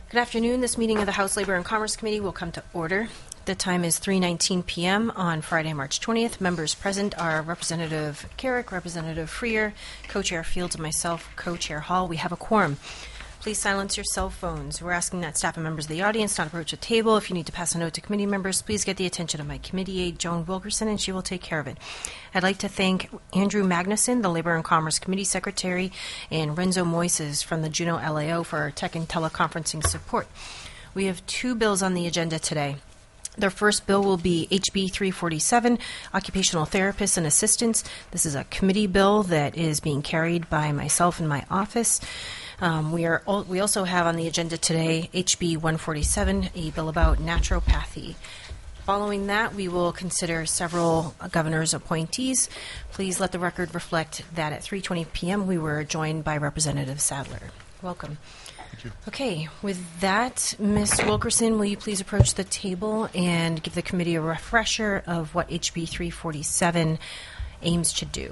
Good afternoon. This meeting of the House Labor and Commerce Committee will come to order. The time is 3:19 p.m. on Friday, March 20th. Members present are Representative Carrick, Representative Freer, Co-Chair Fields, and myself, Co-Chair Hall. We have a quorum. Please silence your cell phones. We're asking that staff and members of the audience not approach the table. If you need to pass a note to committee members, please get the attention of my committee aide, Joan Wilkerson, and she will take care of it. I'd like to thank Andrew Magnuson, the Labor and Commerce Committee Secretary, and Renzo Moises from the Juneau LAO for our tech and teleconferencing support. We have two bills on the agenda today. Their first bill will be HB 347, Occupational Therapists and Assistants. This is a committee bill that is being carried by myself and my office. We also have on the agenda today HB 147, a bill about naturopathy. Following that, we will consider several governor's appointees. Please let the record reflect that at 3:20 p.m. we were joined by Representative Sadler. Welcome. Thank you. Okay, with that, Ms. Wilkerson, will you please approach the table and give the committee a refresher of what HB 347 aims to do?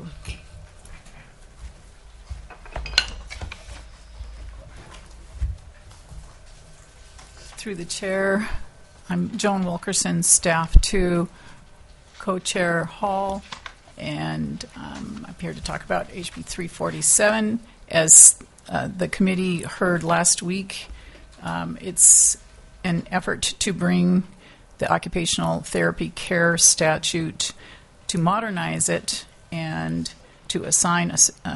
Through the chair, I'm Joan Wilkerson, staff 2, Co-Chair Hall, and I'm here to talk about HB 347. As the committee heard last week, it's an effort to bring the occupational therapy care statute, to modernize it, and to assign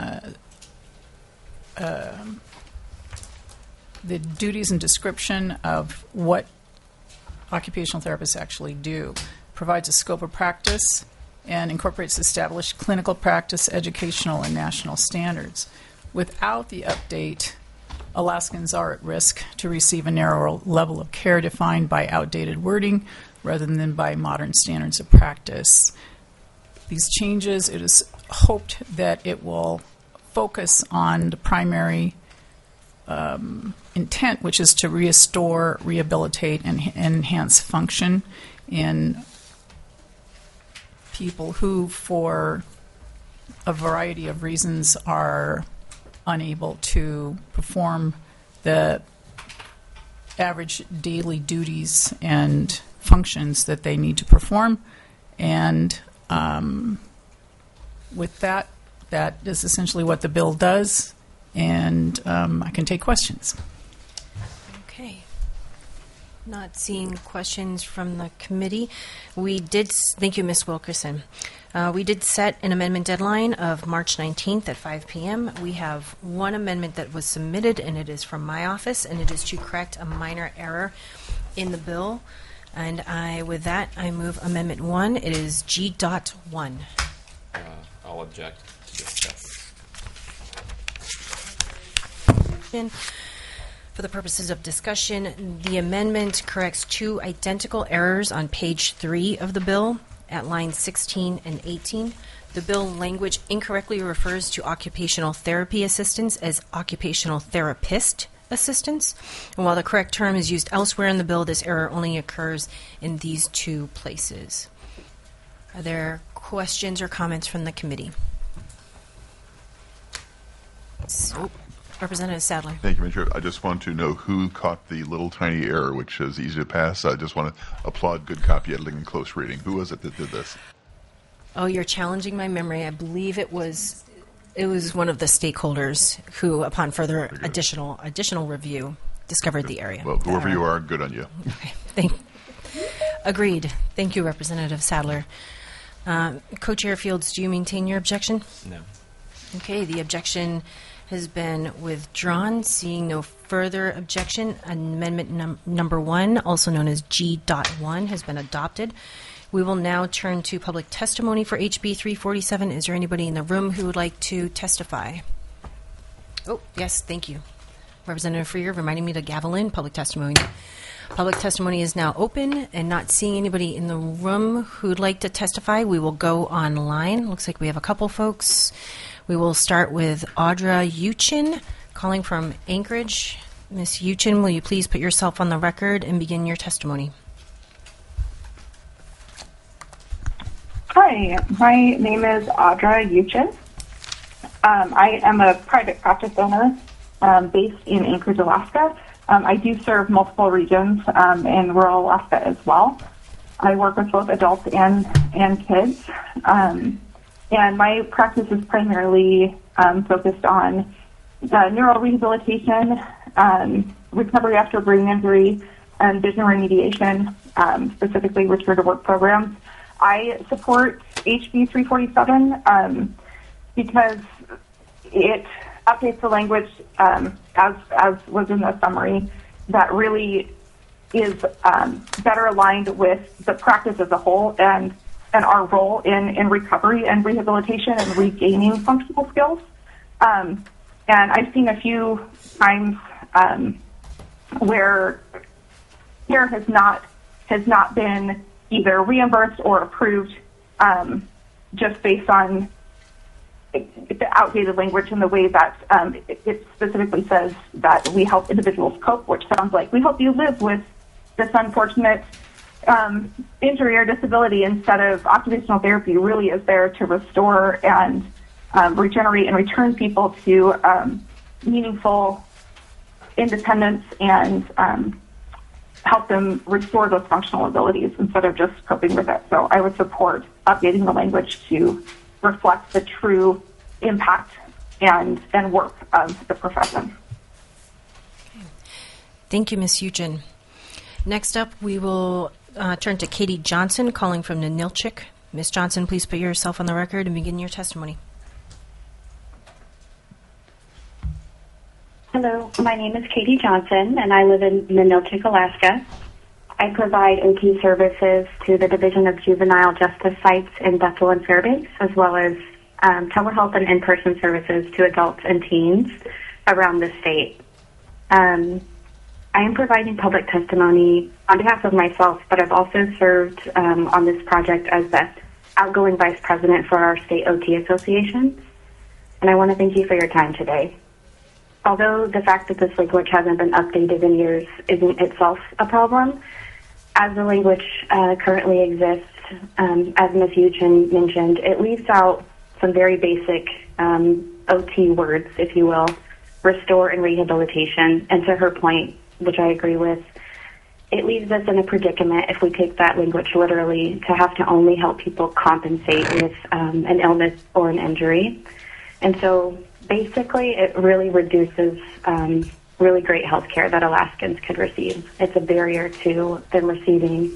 the duties and description of what occupational therapists actually do, provides a scope of practice, and incorporates established clinical practice, educational, and national standards. Without the update, Alaskans are at risk to receive a narrower level of care defined by outdated wording rather than by modern standards of practice. These changes, it is hoped that it will focus on the primary intent, which is to restore, rehabilitate, and enhance function in people who, for a variety of reasons, are unable to perform the average daily duties and functions that they need to perform. And with that, that is essentially what the bill does. And I can take questions. Okay. Not seeing questions from the committee. Thank you, Ms. Wilkerson. We did set an amendment deadline of March 19th at 5 p.m. We have one amendment that was submitted, and it is from my office, and it is to correct a minor error in the bill. And with that, I move Amendment 1. It is G.1. I'll object to discuss. For the purposes of discussion, the amendment corrects two identical errors on page 3 of the bill at lines 16 and 18. The bill language incorrectly refers to occupational therapy assistants as occupational therapist assistants. And while the correct term is used elsewhere in the bill, this error only occurs in these two places. Are there questions or comments from the committee? Representative Sadler. Thank you, Mr. Chair. I just want to know who caught the little tiny error, which is easy to pass. I just want to applaud good copy editing and close reading. Who was it that did this? Oh, you're challenging my memory. I believe it was one of the stakeholders who, upon further additional review, discovered the area. Well, whoever you are, good on you. Okay. Agreed. Thank you, Representative Sadler. Co-Chair Fields, do you maintain your objection? No. Okay, the objection has been withdrawn. Seeing no further objection, amendment number 1, also known as G.1, has been adopted. We will now turn to public testimony for HB 347. Is there anybody in the room who would like to testify? Oh, yes, thank you. Representative Freer reminding me to gavel in public testimony. Public testimony is now open, and not seeing anybody in the room who'd like to testify, we will go online. Looks like we have a couple folks. We will start with Audra Uchin, calling from Anchorage. Ms. Uchin, will you please put yourself on the record and begin your testimony? Hi, my name is Audra Uchin. I am a private practice owner based in Anchorage, Alaska. I do serve multiple regions in rural Alaska as well. I work with both adults and kids. And my practice is primarily focused on neural rehabilitation, recovery after brain injury, and vision remediation, specifically return to work programs. I support HB 347 because it updates the language, as was in the summary, that really is better aligned with the practice as a whole and our role in recovery and rehabilitation and regaining functional skills. And I've seen a few times where care has not been either reimbursed or approved just based on the outdated language and the way that it specifically says that we help individuals cope, which sounds like we help you live with this unfortunate injury or disability, instead of occupational therapy really is there to restore and regenerate and return people to meaningful independence and help them restore those functional abilities instead of just coping with it. So I would support updating the language to reflect the true impact and work of the profession. Okay. Thank you, Ms. Huchin. Next up, we will turn to Katie Johnson, calling from Ninilchik. Ms. Johnson, please put yourself on the record and begin your testimony. Hello, my name is Katie Johnson, and I live in Ninilchik, Alaska. I provide OT services to the Division of Juvenile Justice sites in Bethel and Fairbanks, as well as telehealth and in-person services to adults and teens around the state. I am providing public testimony on behalf of myself, but I've also served on this project as the outgoing vice president for our state OT association, and I want to thank you for your time today. Although the fact that this language hasn't been updated in years isn't itself a problem, as the language currently exists, as Ms. Huchin mentioned, it leaves out some very basic OT words, if you will, restore and rehabilitation. And to her point, which I agree with, it leaves us in a predicament if we take that language literally to have to only help people compensate with an illness or an injury. And so basically it really reduces really great health care that Alaskans could receive. It's a barrier to them receiving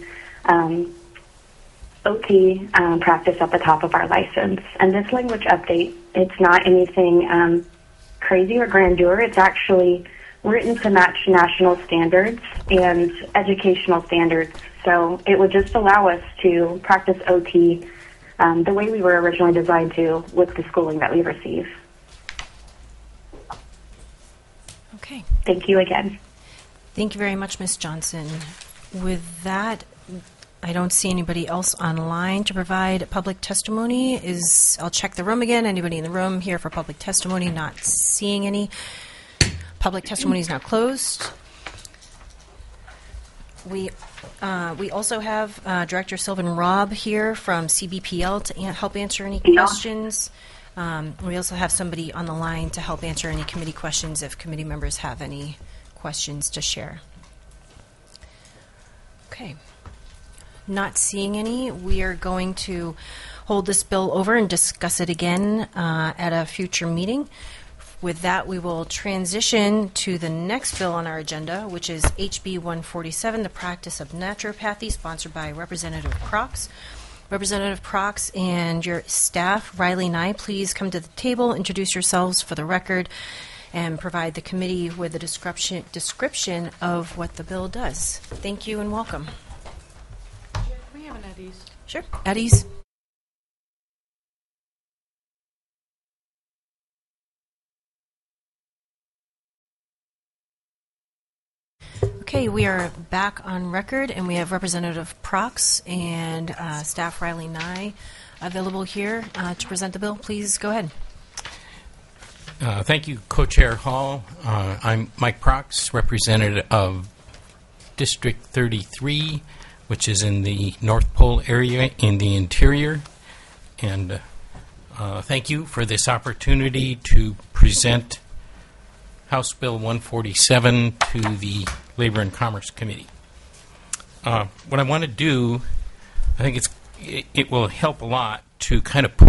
OT practice at the top of our license. And this language update, it's not anything crazy or grandeur. It's actually written to match national standards and educational standards. So it would just allow us to practice OT the way we were originally designed to with the schooling that we receive. Okay. Thank you again. Thank you very much, Ms. Johnson. With that, I don't see anybody else online to provide public testimony. I'll check the room again. Anybody in the room here for public testimony? Not seeing any. Public testimony is now closed. We also have Director Sylvan Robb here from CBPL to help answer any questions. We also have somebody on the line to help answer any committee questions if committee members have any questions to share. Okay. Not seeing any, we are going to hold this bill over and discuss it again at a future meeting. With that, we will transition to the next bill on our agenda, which is HB 147, the practice of naturopathy, sponsored by Representative Crox. Representative Crox and your staff, Riley Nye, please come to the table, introduce yourselves for the record, and provide the committee with a description of what the bill does. Thank you and welcome. Can we have an at ease? Sure. At ease. Okay, we are back on record, and we have Representative Crox and Staff Riley Nye available here to present the bill. Please go ahead. Thank you, Co-Chair Hall. I'm Mike Crox, representative of District 33, which is in the North Pole area in the interior. And thank you for this opportunity to present House Bill 147 to the Labor and Commerce Committee. What I want to do, I think it will help a lot to kind of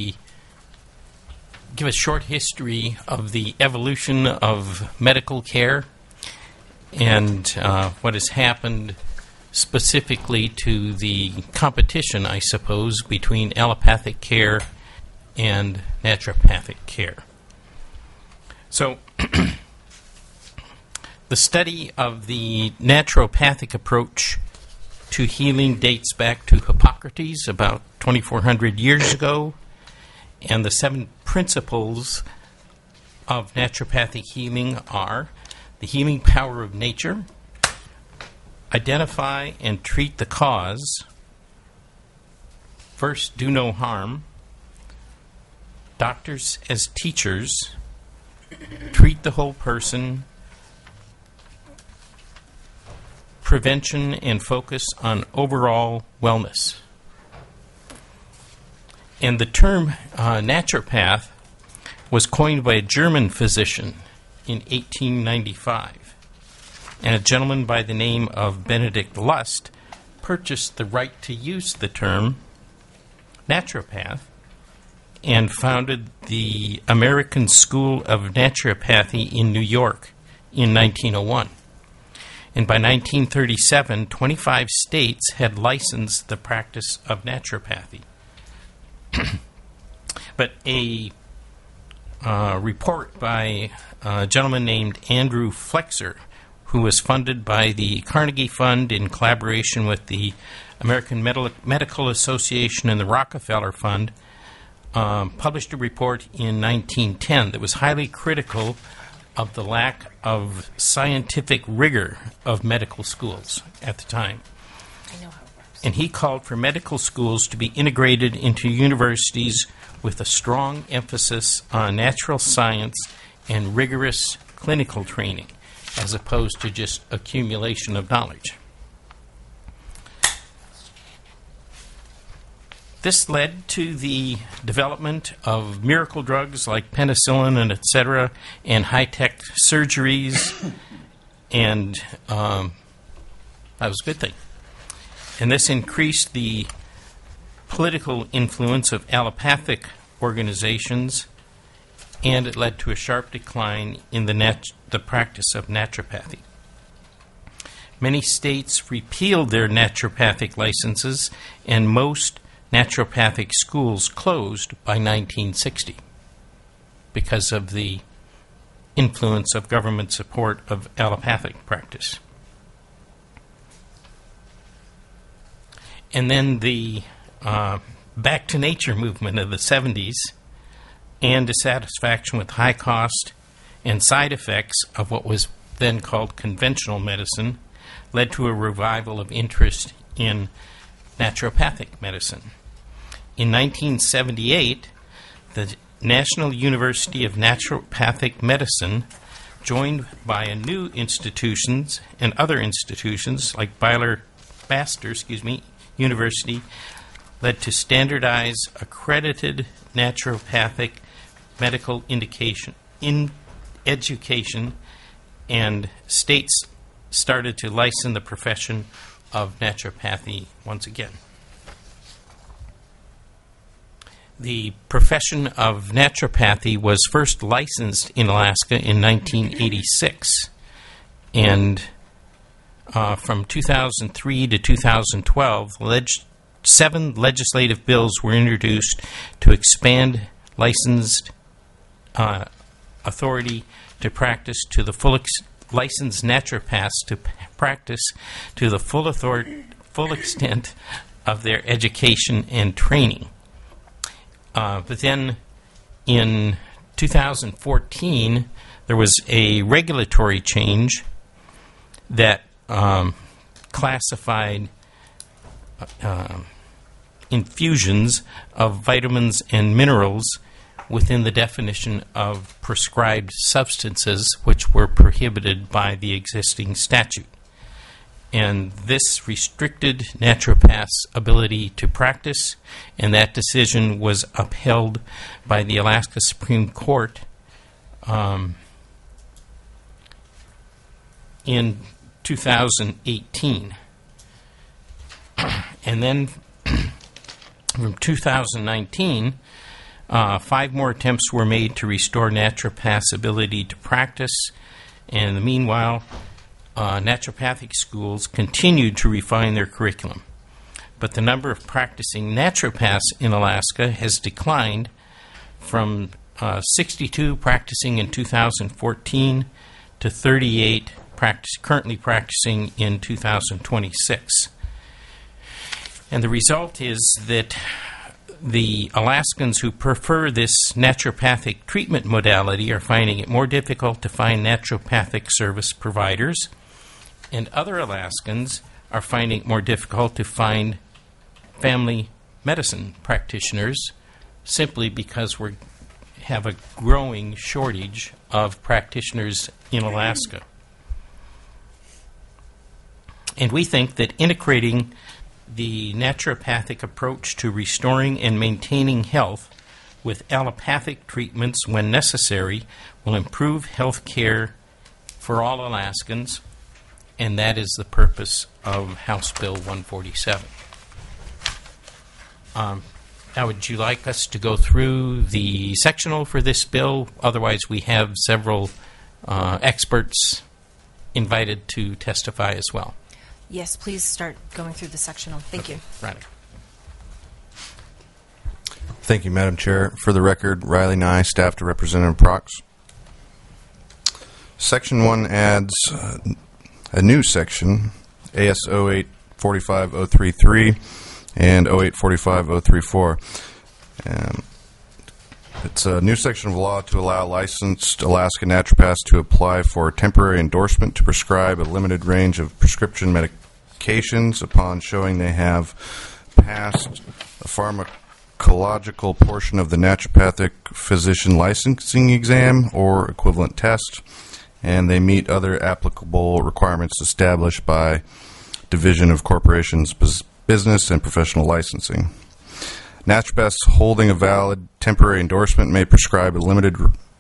give a short history of the evolution of medical care and what has happened specifically to the competition, I suppose, between allopathic care and naturopathic care. So, the study of the naturopathic approach to healing dates back to Hippocrates about 2,400 years ago, and the 7 principles of naturopathic healing are the healing power of nature, identify and treat the cause, first, do no harm, doctors as teachers, treat the whole person, prevention and focus on overall wellness. And the term naturopath was coined by a German physician in 1895. And a gentleman by the name of Benedict Lust purchased the right to use the term naturopath and founded the American School of Naturopathy in New York in 1901. And by 1937, 25 states had licensed the practice of naturopathy. But a report by a gentleman named Andrew Flexer, who was funded by the Carnegie Fund in collaboration with the American Medical Association and the Rockefeller Fund, published a report in 1910 that was highly critical of the lack of scientific rigor of medical schools at the time. I know how it works. And he called for medical schools to be integrated into universities with a strong emphasis on natural science and rigorous clinical training, as opposed to just accumulation of knowledge. This led to the development of miracle drugs like penicillin and etc., and high-tech surgeries, and that was a good thing. And this increased the political influence of allopathic organizations, and it led to a sharp decline in the practice of naturopathy. Many states repealed their naturopathic licenses, and most naturopathic schools closed by 1960 because of the influence of government support of allopathic practice. And then the back to nature movement of the 70s and dissatisfaction with high cost and side effects of what was then called conventional medicine led to a revival of interest in naturopathic medicine. In 1978, the National University of Naturopathic Medicine, joined by a new institutions and other institutions like Baylor University, led to standardized, accredited naturopathic medical education, and states started to license the profession of naturopathy once again. The profession of naturopathy was first licensed in Alaska in 1986, and from 2003 to 2012, 7 legislative bills were introduced to expand licensed authority to practice to the full licensed naturopaths to practice to the full extent of their education and training. But then in 2014, there was a regulatory change that classified infusions of vitamins and minerals within the definition of prescribed substances, which were prohibited by the existing statute. And this restricted naturopaths' ability to practice, and that decision was upheld by the Alaska Supreme Court in 2018. And then from 2019, 5 more attempts were made to restore naturopaths' ability to practice. And in the meanwhile, naturopathic schools continued to refine their curriculum. But the number of practicing naturopaths in Alaska has declined from 62 practicing in 2014 to 38 currently practicing in 2026. And the result is that the Alaskans who prefer this naturopathic treatment modality are finding it more difficult to find naturopathic service providers, and other Alaskans are finding it more difficult to find family medicine practitioners simply because we have a growing shortage of practitioners in Alaska. And we think that integrating the naturopathic approach to restoring and maintaining health with allopathic treatments when necessary will improve health care for all Alaskans, and that is the purpose of House Bill 147. Now, would you like us to go through the sectional for this bill? Otherwise, we have several experts invited to testify as well. Yes, please start going through the sectional. Thank you. Right. Thank you, Madam Chair. For the record, Riley Nye, staff to Representative Prox. Section 1 adds a new section, AS 08-45033 and 08-45034. It's a new section of law to allow licensed Alaska naturopaths to apply for temporary endorsement to prescribe a limited range of prescription medications upon showing they have passed a pharmacological portion of the naturopathic physician licensing exam or equivalent test, and they meet other applicable requirements established by Division of Corporations Business and Professional Licensing. Naturopaths holding a valid temporary endorsement may prescribe a limited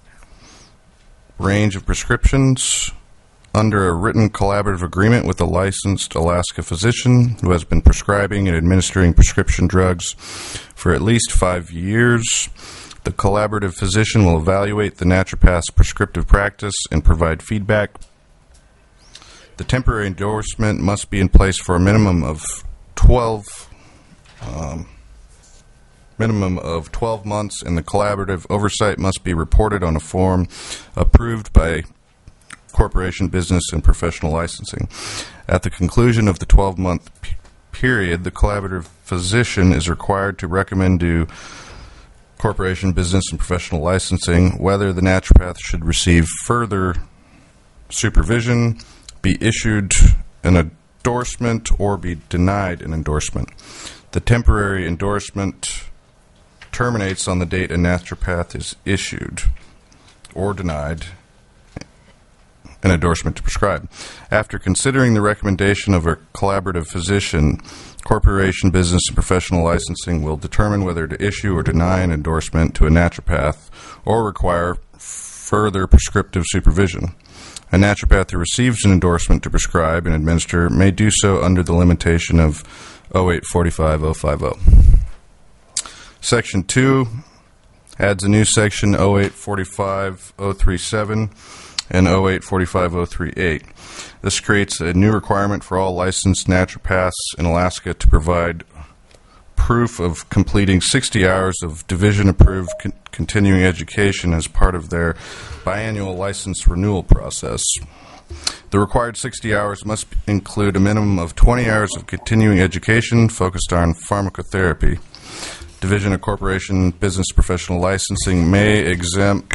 range of prescriptions under a written collaborative agreement with a licensed Alaska physician who has been prescribing and administering prescription drugs for at least 5 years. The collaborative physician will evaluate the naturopath's prescriptive practice and provide feedback. The temporary endorsement must be in place for a minimum of 12 months, and the collaborative oversight must be reported on a form approved by Corporation Business and Professional Licensing. At the conclusion of the 12-month period, the collaborative physician is required to recommend to Corporation Business and Professional Licensing whether the naturopath should receive further supervision, be issued an endorsement, or be denied an endorsement. The temporary endorsement terminates on the date a naturopath is issued or denied an endorsement to prescribe. After considering the recommendation of a collaborative physician, Corporation Business and Professional Licensing will determine whether to issue or deny an endorsement to a naturopath or require further prescriptive supervision. A naturopath who receives an endorsement to prescribe and administer may do so under the limitation of 08-45050. Section 2 adds a new section 08-45037 and 08-45038. This creates a new requirement for all licensed naturopaths in Alaska to provide proof of completing 60 hours of division-approved continuing education as part of their biannual license renewal process. The required 60 hours must include a minimum of 20 hours of continuing education focused on pharmacotherapy. Division of Corporation Business Professional Licensing may exempt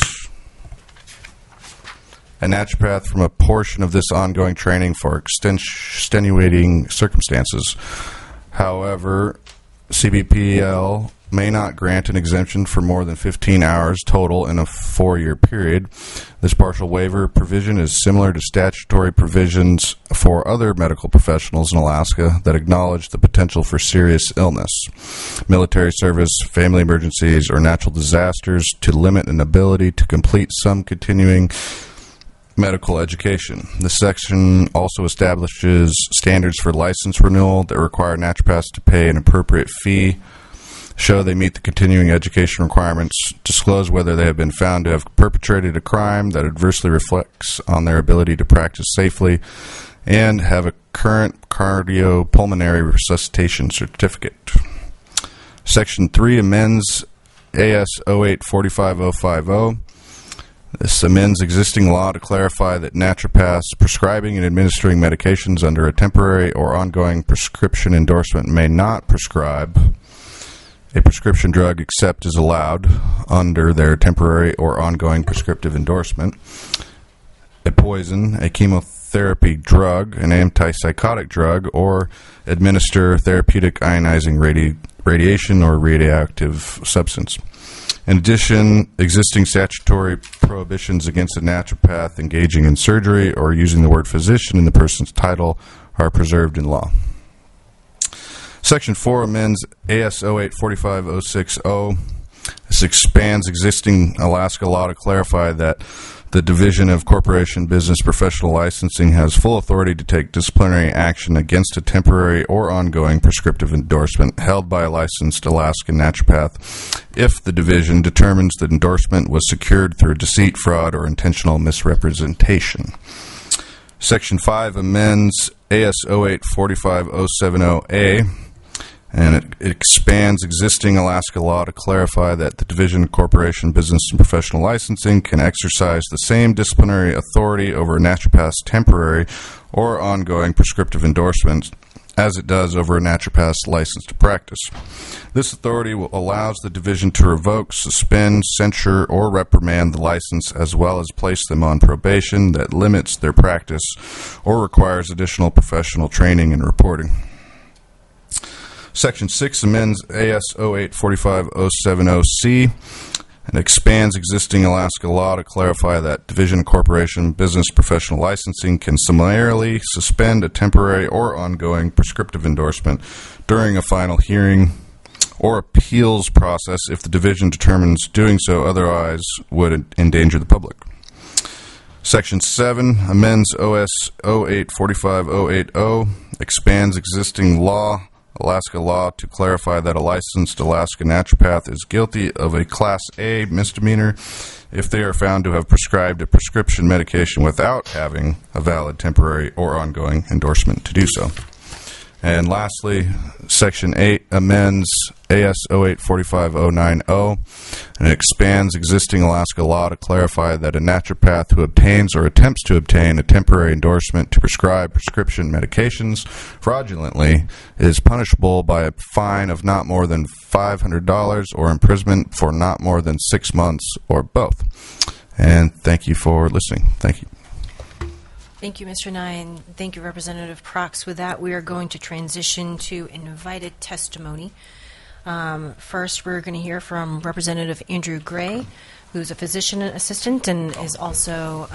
a naturopath from a portion of this ongoing training for extenuating circumstances. However, CBPL may not grant an exemption for more than 15 hours total in a 4-year period. This partial waiver provision is similar to statutory provisions for other medical professionals in Alaska that acknowledge the potential for serious illness, military service, family emergencies, or natural disasters to limit an ability to complete some continuing medical education. This section also establishes standards for license renewal that require naturopaths to pay an appropriate fee, show they meet the continuing education requirements, disclose whether they have been found to have perpetrated a crime that adversely reflects on their ability to practice safely, and have a current cardiopulmonary resuscitation certificate. Section 3 amends AS 08-45050. This amends existing law to clarify that naturopaths prescribing and administering medications under a temporary or ongoing prescription endorsement may not prescribe a prescription drug except as allowed under their temporary or ongoing prescriptive endorsement, a poison, a chemotherapy drug, an antipsychotic drug, or administer therapeutic ionizing radiation or radioactive substance. In addition, existing statutory prohibitions against a naturopath engaging in surgery or using the word physician in the person's title are preserved in law. Section 4 amends AS 08-45060. This expands existing Alaska law to clarify that the Division of Corporation Business Professional Licensing has full authority to take disciplinary action against a temporary or ongoing prescriptive endorsement held by a licensed Alaskan naturopath if the division determines the endorsement was secured through deceit, fraud, or intentional misrepresentation. Section 5 amends AS 08-45070A, and it expands existing Alaska law to clarify that the Division of Corporation Business and Professional Licensing can exercise the same disciplinary authority over a naturopath's temporary or ongoing prescriptive endorsements as it does over a naturopath's license to practice. This authority allows the division to revoke, suspend, censure, or reprimand the license, as well as place them on probation that limits their practice or requires additional professional training and reporting. Section 6 amends AS 08-45070C and expands existing Alaska law to clarify that Division of Corporation Business Professional Licensing can summarily suspend a temporary or ongoing prescriptive endorsement during a final hearing or appeals process if the division determines doing so otherwise would endanger the public. Section 7 amends OS 08-45080, expands existing Alaska law to clarify that a licensed Alaska naturopath is guilty of a Class A misdemeanor if they are found to have prescribed a prescription medication without having a valid temporary or ongoing endorsement to do so. And lastly, Section 8 amends AS 08-45090 and expands existing Alaska law to clarify that a naturopath who obtains or attempts to obtain a temporary endorsement to prescribe prescription medications fraudulently is punishable by a fine of not more than $500 or imprisonment for not more than 6 months or both. And thank you for listening. Thank you. Thank you, Mr. Nye, and thank you, Representative Prox. With that, we are going to transition to invited testimony. First, we're going to hear from Representative Andrew Gray, who's a physician assistant and is also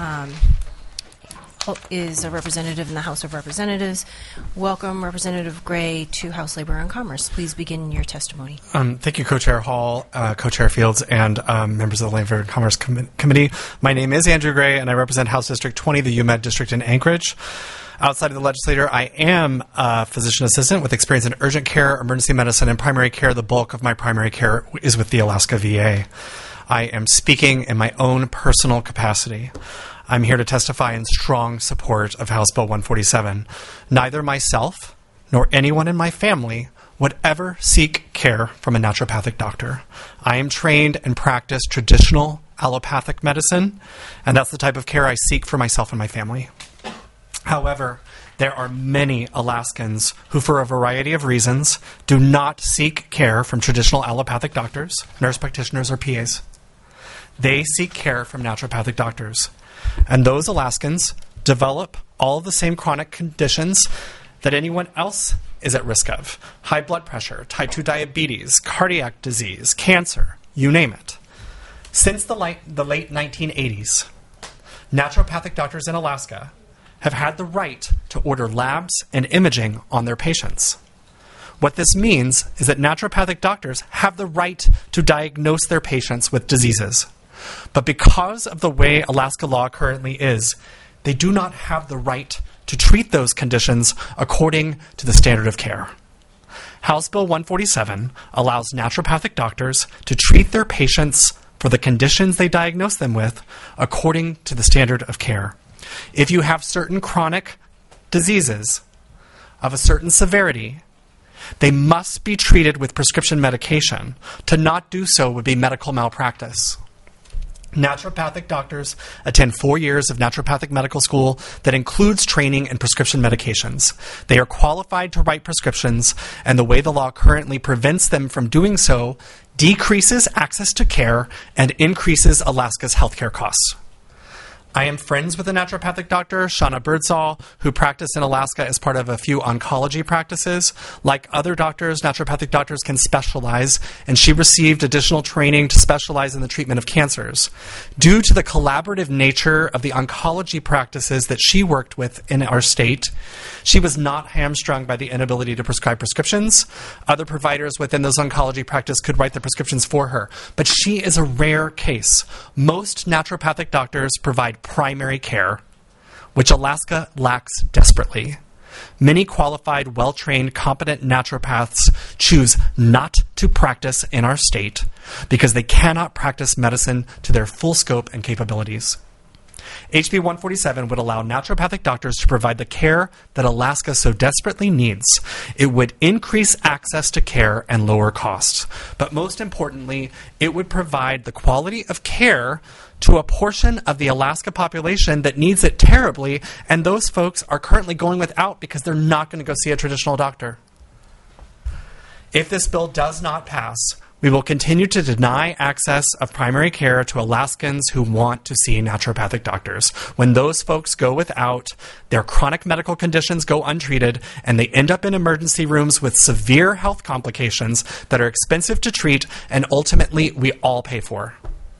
is a representative in the House of Representatives. Welcome, Representative Gray, to House Labor and Commerce. Please begin your testimony. Thank you, Co-Chair Hall, Co-Chair Fields, and members of the Labor and Commerce Committee. My name is Andrew Gray, and I represent House District 20, the UMed District in Anchorage. Outside of the legislature, I am a physician assistant with experience in urgent care, emergency medicine, and primary care. The bulk of my primary care is with the Alaska VA. I am speaking in my own personal capacity. I'm here to testify in strong support of House Bill 147. Neither myself nor anyone in my family would ever seek care from a naturopathic doctor. I am trained and practice traditional allopathic medicine, and that's the type of care I seek for myself and my family. However, there are many Alaskans who, for a variety of reasons, do not seek care from traditional allopathic doctors, nurse practitioners, or PAs. They seek care from naturopathic doctors. And those Alaskans develop all the same chronic conditions that anyone else is at risk of. High blood pressure, type 2 diabetes, cardiac disease, cancer, you name it. Since the late 1980s, naturopathic doctors in Alaska have had the right to order labs and imaging on their patients. What this means is that naturopathic doctors have the right to diagnose their patients with diseases. But because of the way Alaska law currently is, they do not have the right to treat those conditions according to the standard of care. House Bill 147 allows naturopathic doctors to treat their patients for the conditions they diagnose them with according to the standard of care. If you have certain chronic diseases of a certain severity, they must be treated with prescription medication. To not do so would be medical malpractice. Naturopathic doctors attend 4 years of naturopathic medical school that includes training in prescription medications. They are qualified to write prescriptions, and the way the law currently prevents them from doing so decreases access to care and increases Alaska's healthcare costs. I am friends with a naturopathic doctor, Shauna Birdsall, who practiced in Alaska as part of a few oncology practices. Like other doctors, naturopathic doctors can specialize, and she received additional training to specialize in the treatment of cancers. Due to the collaborative nature of the oncology practices that she worked with in our state, she was not hamstrung by the inability to prescribe prescriptions. Other providers within those oncology practices could write the prescriptions for her. But she is a rare case. Most naturopathic doctors provide primary care, which Alaska lacks desperately. Many qualified, well-trained, competent naturopaths choose not to practice in our state because they cannot practice medicine to their full scope and capabilities. HB 147 would allow naturopathic doctors to provide the care that Alaska so desperately needs. It would increase access to care and lower costs. But most importantly, it would provide the quality of care to a portion of the Alaska population that needs it terribly, and those folks are currently going without because they're not going to go see a traditional doctor. If this bill does not pass, we will continue to deny access of primary care to Alaskans who want to see naturopathic doctors. When those folks go without, their chronic medical conditions go untreated, and they end up in emergency rooms with severe health complications that are expensive to treat and ultimately we all pay for.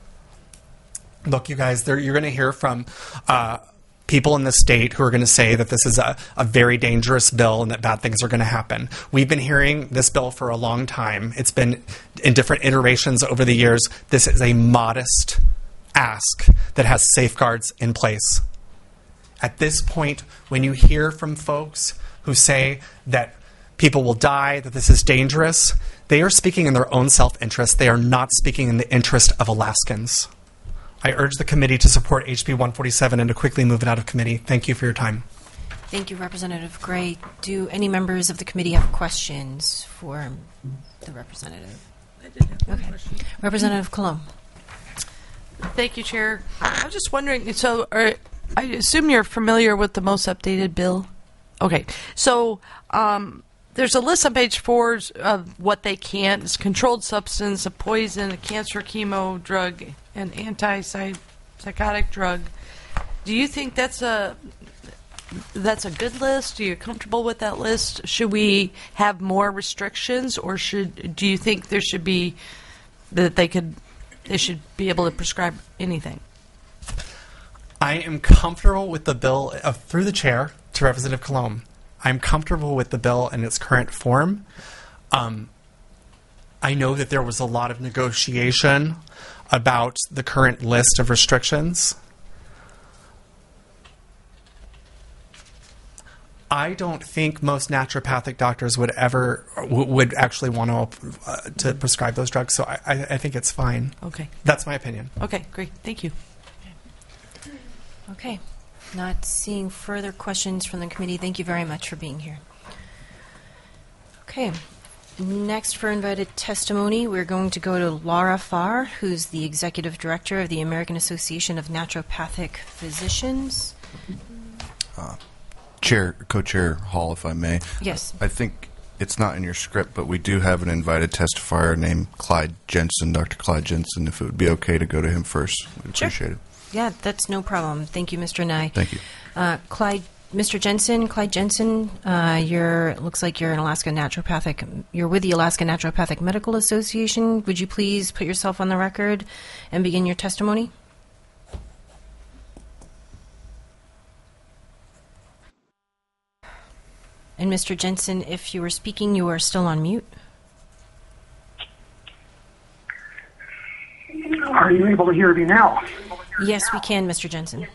Look, you guys, you're going to hear from people in the state who are going to say that this is a very dangerous bill and that bad things are going to happen. We've been hearing this bill for a long time. It's been in different iterations over the years. This is a modest ask that has safeguards in place. At this point, when you hear from folks who say that people will die, that this is dangerous, they are speaking in their own self-interest. They are not speaking in the interest of Alaskans. I urge the committee to support HB 147 and to quickly move it out of committee. Thank you for your time. Thank you, Representative Gray. Do any members of the committee have questions for the representative? I did have one question. Representative Colomb. Thank you, Chair. I was just wondering, so I assume you're familiar with the most updated bill? Okay. So there's a list on page 4 of what they can't. It's controlled substance, a poison, a cancer chemo drug, an antipsychotic drug. Do you think that's a good list? Are you comfortable with that list? Should we have more restrictions, or do you think there should be that they should be able to prescribe anything? I am comfortable with the bill through the chair to Representative Colomb. I'm comfortable with the bill in its current form. I know that there was a lot of negotiation about the current list of restrictions. I don't think most naturopathic doctors would actually want to prescribe those drugs, so I think it's fine. Okay. That's my opinion. Okay, great. Thank you. Okay. Not seeing further questions from the committee. Thank you very much for being here. Okay. Next, for invited testimony, we're going to go to Laura Farr, who's the Executive Director of the American Association of Naturopathic Physicians. Co-Chair Hall, if I may. Yes. I think it's not in your script, but we do have an invited testifier named Clyde Jensen, Dr. Clyde Jensen. If it would be okay to go to him first, we'd appreciate it. Yeah, that's no problem. Thank you, Mr. Nye. Thank you. Mr. Jensen, Clyde Jensen, looks like you're an Alaska naturopathic. You're with the Alaska Naturopathic Medical Association. Would you please put yourself on the record and begin your testimony? And Mr. Jensen, if you were speaking, you are still on mute. Are you able to hear me now? Yes, we can, Mr. Jensen.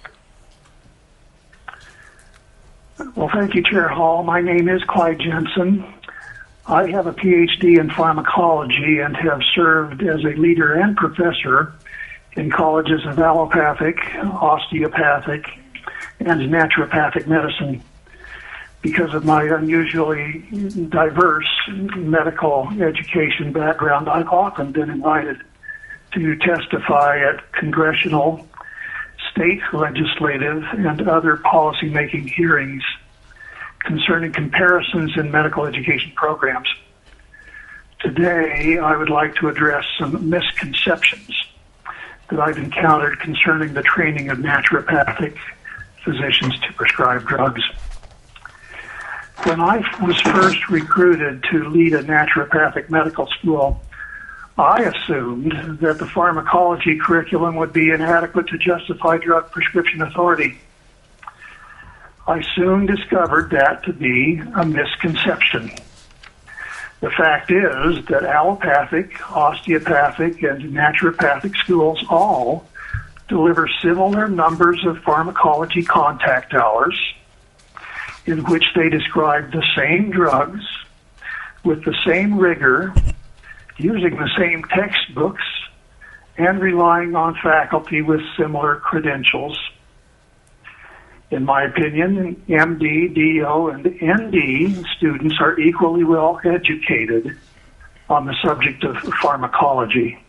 Well, thank you, Chair Hall. My name is Clyde Jensen. I have a PhD in pharmacology and have served as a leader and professor in colleges of allopathic, osteopathic, and naturopathic medicine. Because of my unusually diverse medical education background, I've often been invited to testify at congressional, state legislative, and other policymaking hearings concerning comparisons in medical education programs. Today, I would like to address some misconceptions that I've encountered concerning the training of naturopathic physicians to prescribe drugs. When I was first recruited to lead a naturopathic medical school, I assumed that the pharmacology curriculum would be inadequate to justify drug prescription authority. I soon discovered that to be a misconception. The fact is that allopathic, osteopathic, and naturopathic schools all deliver similar numbers of pharmacology contact hours in which they describe the same drugs with the same rigor, using the same textbooks, and relying on faculty with similar credentials. In my opinion, MD, DO, and ND students are equally well educated on the subject of pharmacology.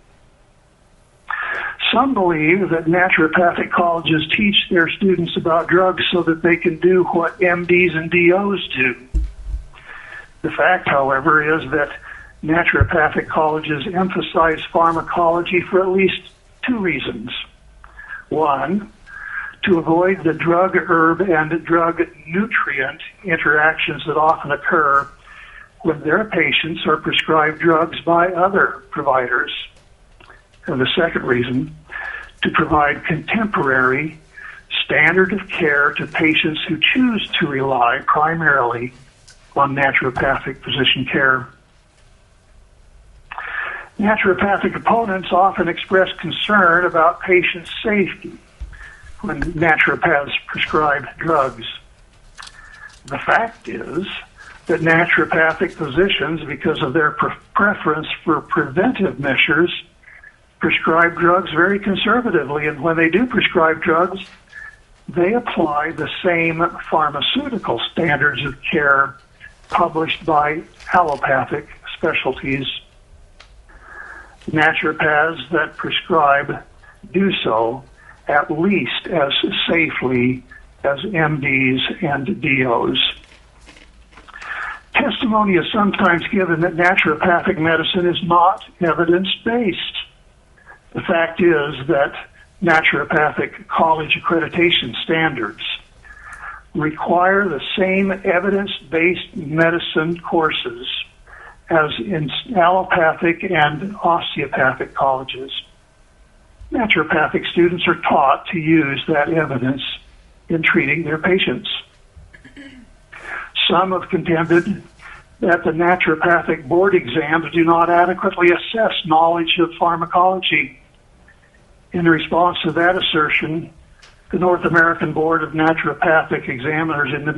Some believe that naturopathic colleges teach their students about drugs so that they can do what MDs and DOs do. The fact, however, is that naturopathic colleges emphasize pharmacology for at least two reasons. One, to avoid the drug-herb and drug-nutrient interactions that often occur when their patients are prescribed drugs by other providers. And the second reason, to provide contemporary standard of care to patients who choose to rely primarily on naturopathic physician care. Naturopathic opponents often express concern about patient safety when naturopaths prescribe drugs. The fact is that naturopathic physicians, because of their preference for preventive measures, prescribe drugs very conservatively, and when they do prescribe drugs, they apply the same pharmaceutical standards of care published by allopathic specialties. Naturopaths that prescribe do so at least as safely as MDs and DOs. Testimony is sometimes given that naturopathic medicine is not evidence-based. The fact is that naturopathic college accreditation standards require the same evidence-based medicine courses as in allopathic and osteopathic colleges. Naturopathic students are taught to use that evidence in treating their patients. Some have contended that the naturopathic board exams do not adequately assess knowledge of pharmacology. In response to that assertion, the North American Board of Naturopathic Examiners in the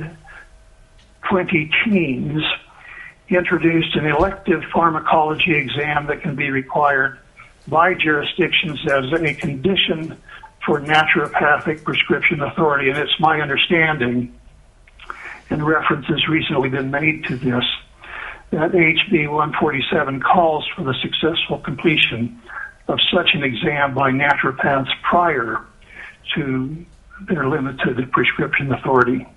mid-2010s introduced an elective pharmacology exam that can be required by jurisdictions as a condition for naturopathic prescription authority. And it's my understanding, and reference has recently been made to this, that HB 147 calls for the successful completion of such an exam by naturopaths prior to their limited prescription authority.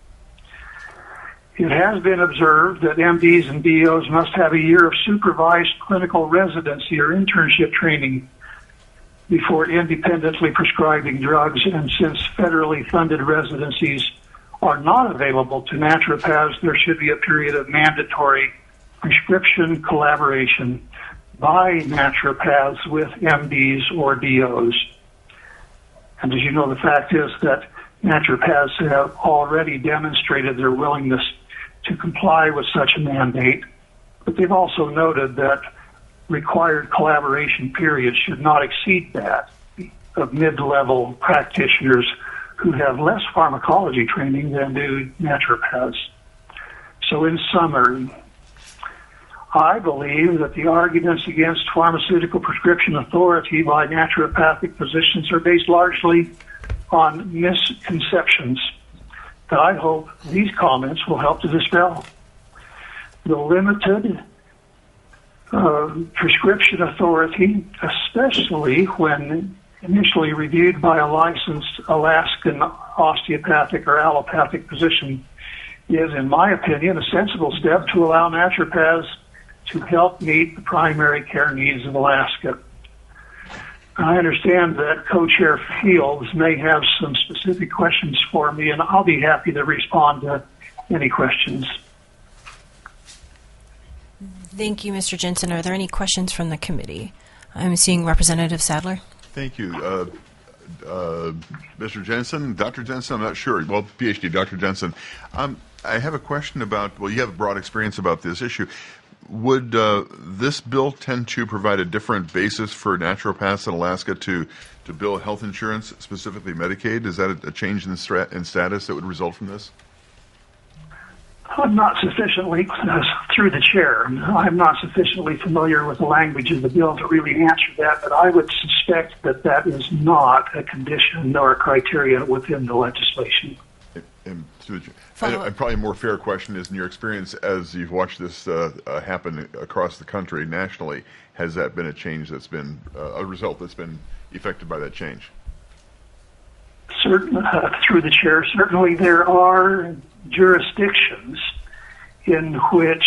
It has been observed that MDs and DOs must have a year of supervised clinical residency or internship training before independently prescribing drugs, and since federally funded residencies are not available to naturopaths, there should be a period of mandatory prescription collaboration by naturopaths with MDs or DOs. And as you know, the fact is that naturopaths have already demonstrated their willingness to comply with such a mandate, but they've also noted that required collaboration period should not exceed that of mid-level practitioners who have less pharmacology training than do naturopaths. So in summary, I believe that the arguments against pharmaceutical prescription authority by naturopathic physicians are based largely on misconceptions that I hope these comments will help to dispel. The limited prescription authority, especially when initially reviewed by a licensed Alaskan osteopathic or allopathic physician, is, in my opinion, a sensible step to allow naturopaths to help meet the primary care needs of Alaska. I understand that Co-Chair Fields may have some specific questions for me, and I'll be happy to respond to any questions. Thank you, Mr. Jensen. Are there any questions from the committee? I'm seeing Representative Sadler. Thank you. Mr. Jensen, Dr. Jensen, I'm not sure. Well, PhD, Dr. Jensen. I have a question about, well, you have a broad experience about this issue. Would this bill tend to provide a different basis for naturopaths in Alaska to bill health insurance, specifically Medicaid? Is that a change in status that would result from this? I'm not sufficiently, through the chair, I'm not sufficiently familiar with the language of the bill to really answer that, but I would suspect that that is not a condition or a criteria within the legislation. And probably a more fair question is, in your experience as you've watched this happen across the country, nationally, has that been a change that's been a result that's been affected by that change? Through the chair, certainly there are jurisdictions in which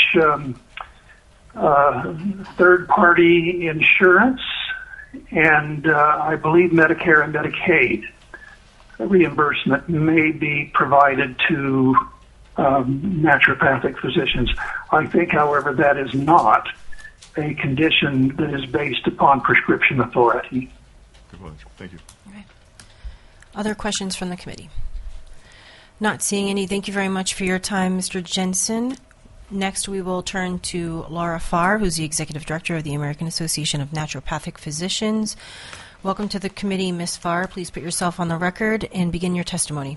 third-party insurance and I believe Medicare and Medicaid reimbursement may be provided to naturopathic physicians. I think, however, that is not a condition that is based upon prescription authority. Thank you. Okay. Other questions from the committee? Not seeing any. Thank you very much for your time, Mr. Jensen. Next, we will turn to Laura Farr, who's the Executive Director of the American Association of Naturopathic Physicians. Welcome to the committee, Ms. Farr. Please put yourself on the record and begin your testimony.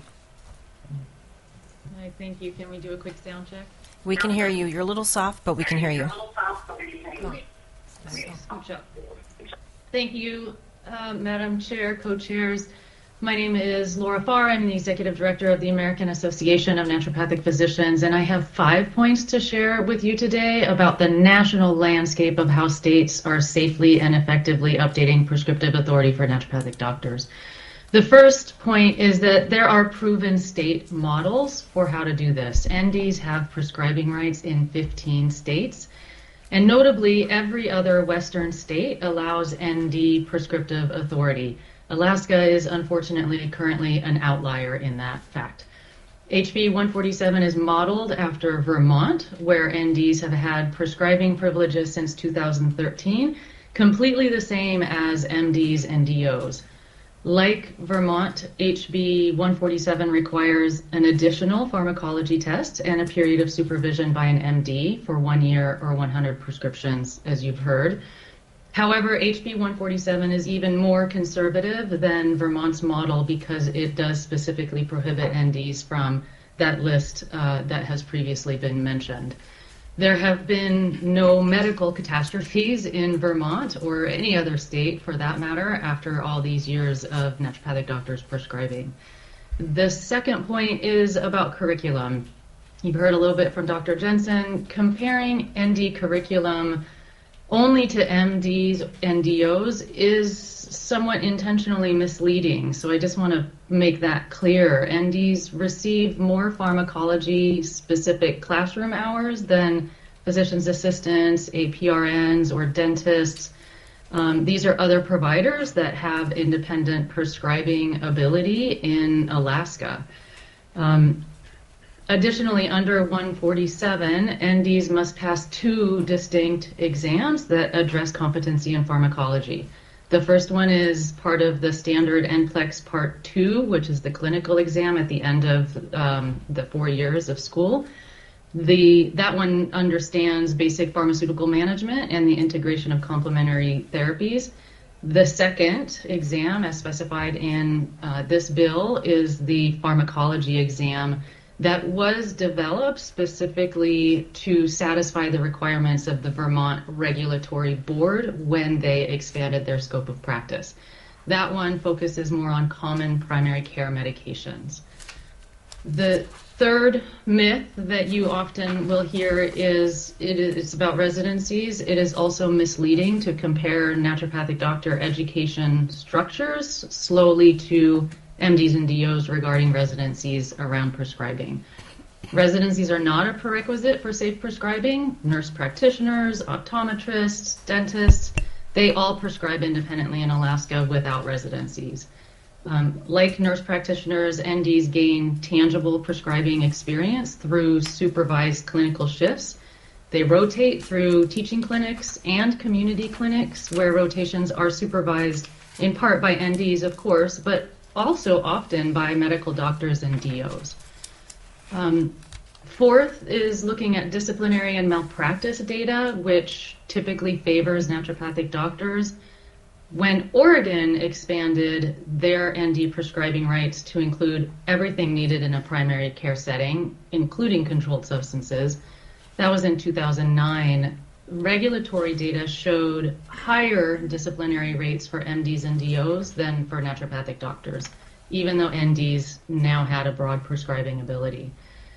Hi, thank you. Can we do a quick sound check? We can hear you. You're a little soft, but we can hear you. Okay. Scooch up. Thank you, Madam Chair, co-chairs. My name is Laura Farr. I'm the Executive Director of the American Association of Naturopathic Physicians, and I have 5 points to share with you today about the national landscape of how states are safely and effectively updating prescriptive authority for naturopathic doctors. The first point is that there are proven state models for how to do this. NDs have prescribing rights in 15 states, and notably, every other Western state allows ND prescriptive authority. Alaska is unfortunately currently an outlier in that fact. HB 147 is modeled after Vermont, where NDs have had prescribing privileges since 2013, completely the same as MDs and DOs. Like Vermont, HB 147 requires an additional pharmacology test and a period of supervision by an MD for 1 year or 100 prescriptions, as you've heard. However, HB 147 is even more conservative than Vermont's model because it does specifically prohibit NDs from that list that has previously been mentioned. There have been no medical catastrophes in Vermont or any other state for that matter after all these years of naturopathic doctors prescribing. The second point is about curriculum. You've heard a little bit from Dr. Jensen. Comparing ND curriculum only to MDs and DOs is somewhat intentionally misleading. So I just want to make that clear. NDs receive more pharmacology-specific classroom hours than physician's assistants, APRNs, or dentists. These are other providers that have independent prescribing ability in Alaska. Additionally, under 147, NDs must pass 2 distinct exams that address competency in pharmacology. The first one is part of the standard NCLEX Part 2, which is the clinical exam at the end of the 4 years of school. That one understands basic pharmaceutical management and the integration of complementary therapies. The second exam, as specified in this bill, is the pharmacology exam that was developed specifically to satisfy the requirements of the Vermont Regulatory Board when they expanded their scope of practice. That one focuses more on common primary care medications. The third myth that you often will hear is it's about residencies. It is also misleading to compare naturopathic doctor education structures slowly to MDs and DOs regarding residencies around prescribing. Residencies are not a prerequisite for safe prescribing. Nurse practitioners, optometrists, dentists, they all prescribe independently in Alaska without residencies. Like nurse practitioners, NDs gain tangible prescribing experience through supervised clinical shifts. They rotate through teaching clinics and community clinics where rotations are supervised in part by NDs, of course, but also often by medical doctors and DOs. Fourth is looking at disciplinary and malpractice data, which typically favors naturopathic doctors. When Oregon expanded their ND prescribing rights to include everything needed in a primary care setting, including controlled substances, that was in 2009, regulatory data showed higher disciplinary rates for MDs and DOs than for naturopathic doctors, even though NDs now had a broad prescribing ability.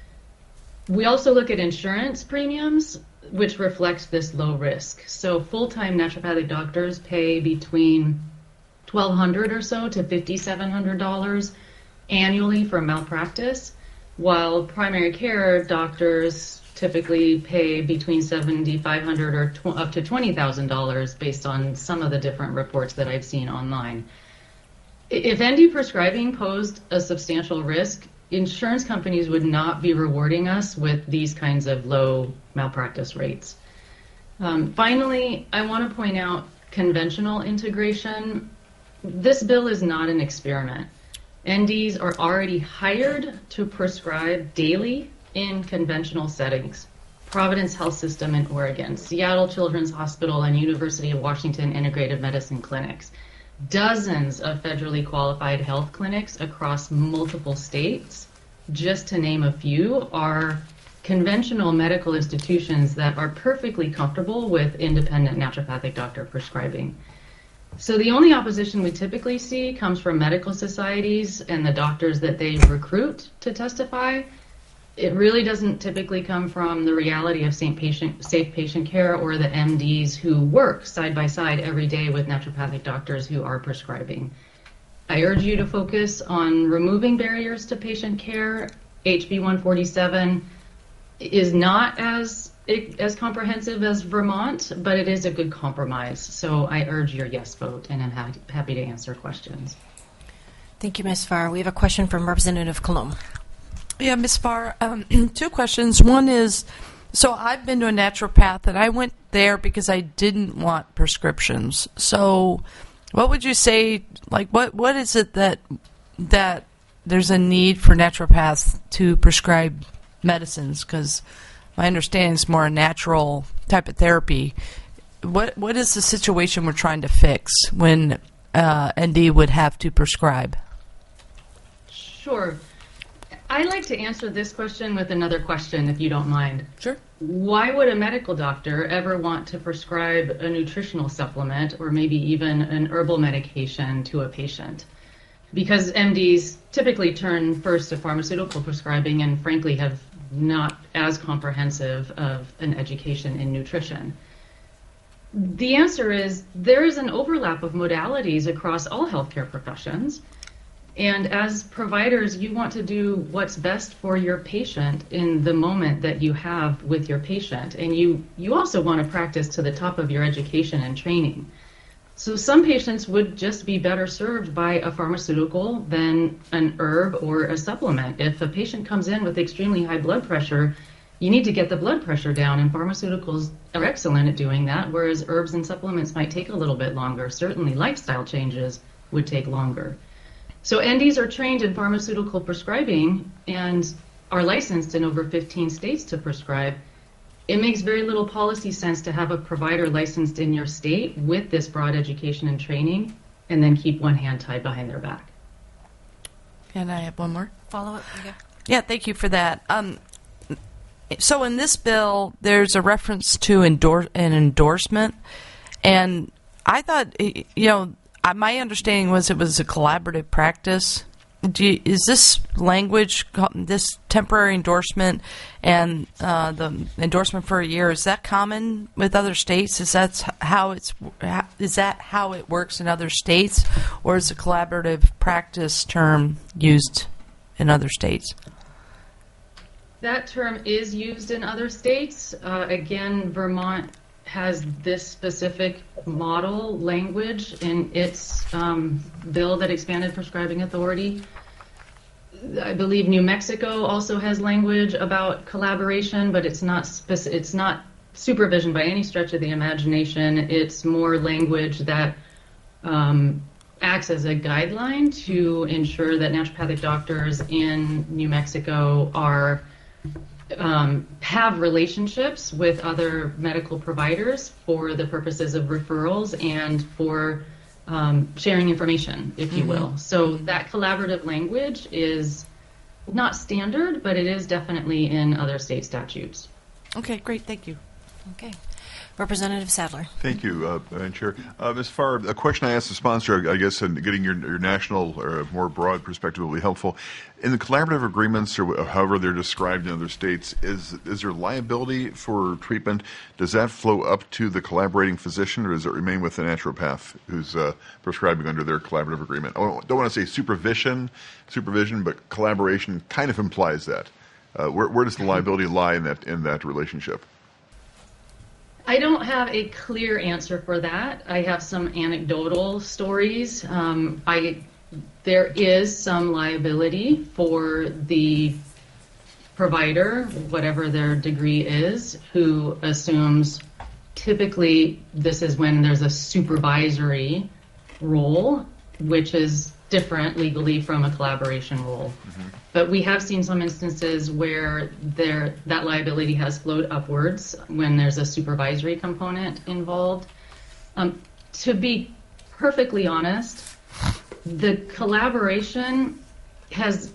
We also look at insurance premiums, which reflect this low risk. So full-time naturopathic doctors pay between $1,200 or so to $5,700 annually for malpractice, while primary care doctors typically pay between $7,500 or up to $20,000 based on some of the different reports that I've seen online. If ND prescribing posed a substantial risk, insurance companies would not be rewarding us with these kinds of low malpractice rates. Finally, I want to point out conventional integration. This bill is not an experiment. NDs are already hired to prescribe daily in conventional settings. Providence Health System in Oregon, Seattle Children's Hospital, and University of Washington Integrative Medicine Clinics. Dozens of federally qualified health clinics across multiple states, just to name a few, are conventional medical institutions that are perfectly comfortable with independent naturopathic doctor prescribing. So the only opposition we typically see comes from medical societies and the doctors that they recruit to testify. It really doesn't typically come from the reality of safe patient care or the MDs who work side by side every day with naturopathic doctors who are prescribing. I urge you to focus on removing barriers to patient care. HB 147 is not as comprehensive as Vermont, but it is a good compromise. So I urge your yes vote, and I'm happy to answer questions. Thank you, Ms. Farr. We have a question from Representative Colom. Yeah, Ms. Farr, two questions. One is, so I've been to a naturopath, and I went there because I didn't want prescriptions. So what would you say, like, what is it that there's a need for naturopaths to prescribe medicines? Because my understanding is more a natural type of therapy. What is the situation we're trying to fix when ND would have to prescribe? Sure. I'd like to answer this question with another question, if you don't mind. Sure. Why would a medical doctor ever want to prescribe a nutritional supplement or maybe even an herbal medication to a patient? Because MDs typically turn first to pharmaceutical prescribing and frankly have not as comprehensive of an education in nutrition. The answer is there is an overlap of modalities across all healthcare professions. And as providers, you want to do what's best for your patient in the moment that you have with your patient. And you also want to practice to the top of your education and training. So some patients would just be better served by a pharmaceutical than an herb or a supplement. If a patient comes in with extremely high blood pressure, you need to get the blood pressure down, and pharmaceuticals are excellent at doing that, whereas herbs and supplements might take a little bit longer. Certainly lifestyle changes would take longer. So NDs are trained in pharmaceutical prescribing, and are licensed in over 15 states to prescribe, it makes very little policy sense to have a provider licensed in your state with this broad education and training and then keep one hand tied behind their back. And I have one more. Follow-up? Okay. Yeah, thank you for that. So in this bill, there's a reference to an endorsement, and I thought, my understanding was it was a collaborative practice. Is this language, this temporary endorsement, and the endorsement for a year, is that common with other states? Is that how it works in other states, or is a collaborative practice term used in other states? That term is used in other states. Again, Vermont has this specific model language in its bill that expanded prescribing authority. I believe New Mexico also has language about collaboration, but it's not supervision by any stretch of the imagination. It's more language that acts as a guideline to ensure that naturopathic doctors in New Mexico have relationships with other medical providers for the purposes of referrals and for sharing information, if you will. So that collaborative language is not standard, but it is definitely in other state statutes. Okay, great. Thank you. Okay. Representative Sadler. Thank you, Madam Chair. Ms. Farr, a question I asked the sponsor, I guess, and getting your national or more broad perspective will be helpful. In the collaborative agreements, or however they're described in other states, is there liability for treatment? Does that flow up to the collaborating physician, or does it remain with the naturopath who's prescribing under their collaborative agreement? I don't want to say supervision, but collaboration kind of implies that. Where does the liability lie in that relationship? I don't have a clear answer for that. I have some anecdotal stories. There is some liability for the provider, whatever their degree is, who assumes typically this is when there's a supervisory role, which is different legally from a collaboration role. But we have seen some instances where that liability has flowed upwards when there's a supervisory component involved. To be perfectly honest, the collaboration has,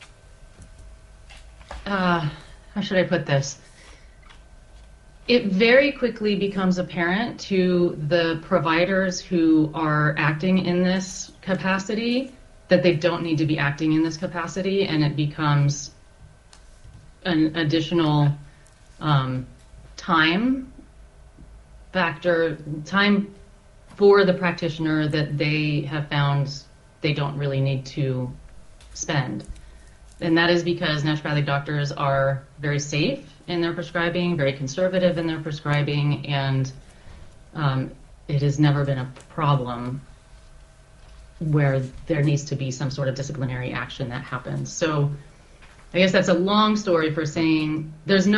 how should I put this? It very quickly becomes apparent to the providers who are acting in this capacity that they don't need to be acting in this capacity, and it becomes an additional time for the practitioner that they have found they don't really need to spend. And that is because naturopathic doctors are very safe in their prescribing, very conservative in their prescribing, and it has never been a problem where there needs to be some sort of disciplinary action that happens. So I guess that's a long story for saying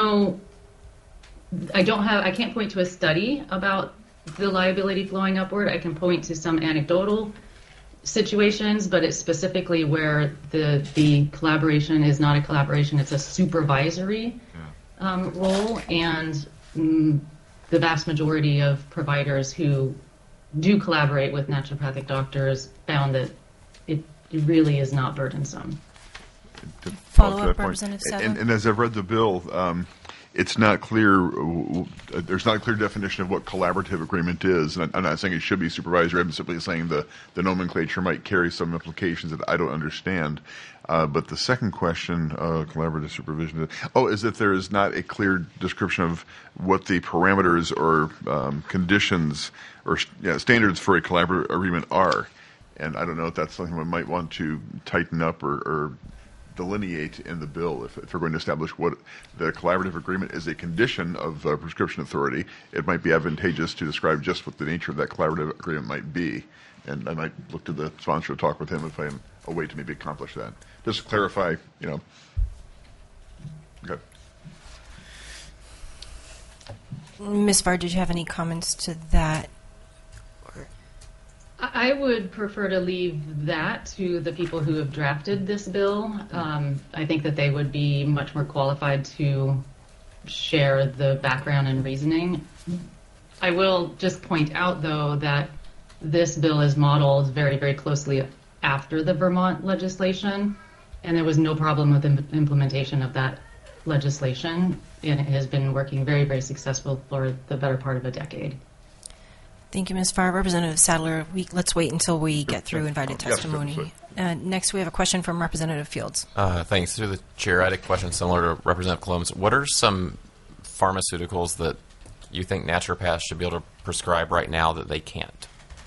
I can't point to a study about the liability flowing upward. I can point to some anecdotal situations, but it's specifically where the collaboration is not a collaboration, it's a supervisory role, and the vast majority of providers who do collaborate with naturopathic doctors found that it really is not burdensome. Follow-up, Representative Sadler. And as I've read the bill, it's not clear. There's not a clear definition of what collaborative agreement is. And I'm not saying it should be supervisory. I'm simply saying the nomenclature might carry some implications that I don't understand. But the second question, collaborative supervision, is that there is not a clear description of what the parameters or conditions or standards for a collaborative agreement are. And I don't know if that's something we might want to tighten up or delineate in the bill. If we're going to establish what the collaborative agreement is a condition of prescription authority, it might be advantageous to describe just what the nature of that collaborative agreement might be. And I might look to the sponsor to talk with him if I am a way to maybe accomplish that. Just to clarify, Okay. Ms. Farr, did you have any comments to that? I would prefer to leave that to the people who have drafted this bill. I think that they would be much more qualified to share the background and reasoning. I will just point out, though, that this bill is modeled very, very closely after the Vermont legislation, and there was no problem with the implementation of that legislation, and it has been working very, very successful for the better part of a decade. Thank you, Ms. Farr. Representative Sadler, let's wait until we get through invited testimony. Next, we have a question from Representative Fields. Thanks. Through the chair, I had a question similar to Representative Colombs. What are some pharmaceuticals that you think naturopaths should be able to prescribe right now that they can't?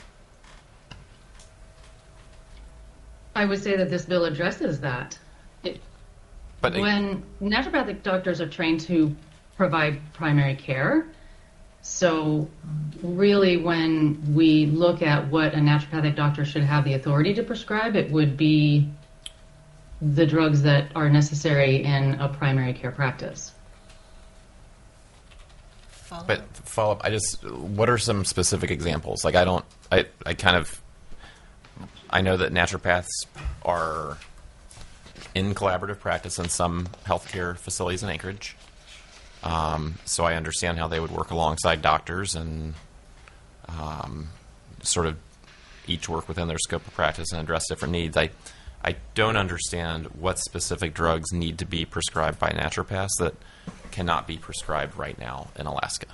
I would say that this bill addresses that. When naturopathic doctors are trained to provide primary care, so really when we look at what a naturopathic doctor should have the authority to prescribe, it would be the drugs that are necessary in a primary care practice. But follow up, what are some specific examples? Like I know that naturopaths are in collaborative practice in some healthcare facilities in Anchorage. So I understand how they would work alongside doctors and sort of each work within their scope of practice and address different needs. I don't understand what specific drugs need to be prescribed by naturopaths that cannot be prescribed right now in Alaska.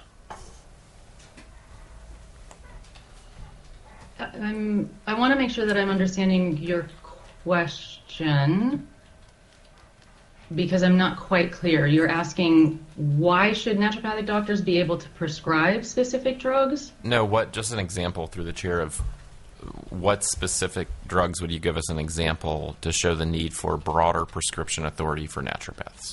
I want to make sure that I'm understanding your question, because I'm not quite clear. You're asking why should naturopathic doctors be able to prescribe specific drugs? No, just an example through the chair of what specific drugs would you give us an example to show the need for broader prescription authority for naturopaths?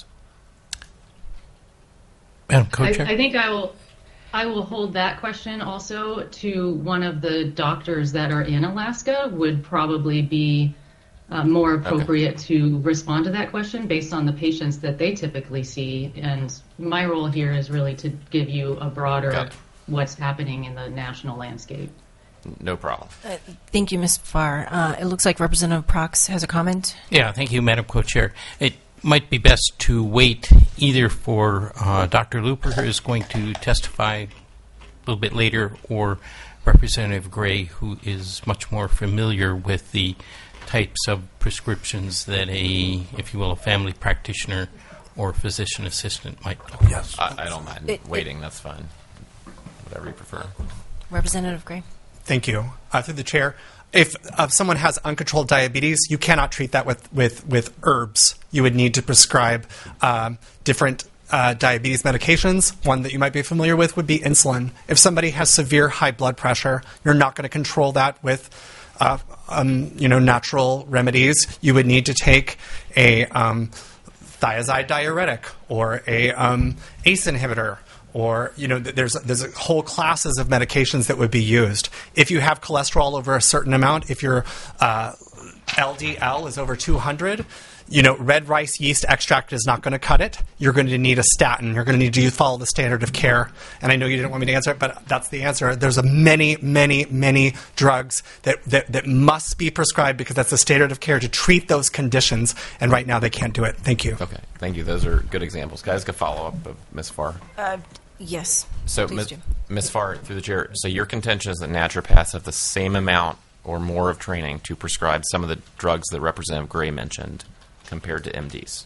Madam Co-Chair? I think I will hold that question also to one of the doctors that are in Alaska would probably be more appropriate to respond to that question based on the patients that they typically see. And my role here is really to give you a broader what's happening in the national landscape. No problem. Thank you, Ms. Farr. It looks like Representative Prox has a comment. Yeah, thank you, Madam Co-Chair. It might be best to wait either for Dr. Looper, who is going to testify a little bit later, or Representative Gray, who is much more familiar with the types of prescriptions that a family practitioner or physician assistant might. Yes, I don't mind waiting. That's fine. Whatever you prefer. Representative Gray. Thank you. Through the chair, if someone has uncontrolled diabetes, you cannot treat that with herbs. You would need to prescribe different diabetes medications. One that you might be familiar with would be insulin. If somebody has severe high blood pressure, you're not going to control that with natural remedies. You would need to take a thiazide diuretic or a ACE inhibitor, or there's whole classes of medications that would be used. If you have cholesterol over a certain amount, if your LDL is over 200, red rice yeast extract is not going to cut it. You're going to need a statin. You're going to need to follow the standard of care. And I know you didn't want me to answer it, but that's the answer. There's many, many, many drugs that must be prescribed because that's the standard of care to treat those conditions. And right now they can't do it. Thank you. Okay. Thank you. Those are good examples. Guys, could follow up of Ms. Farr. Yes. So, Ms. Farr, through the chair, so your contention is that naturopaths have the same amount or more of training to prescribe some of the drugs that Representative Gray mentioned compared to MDs?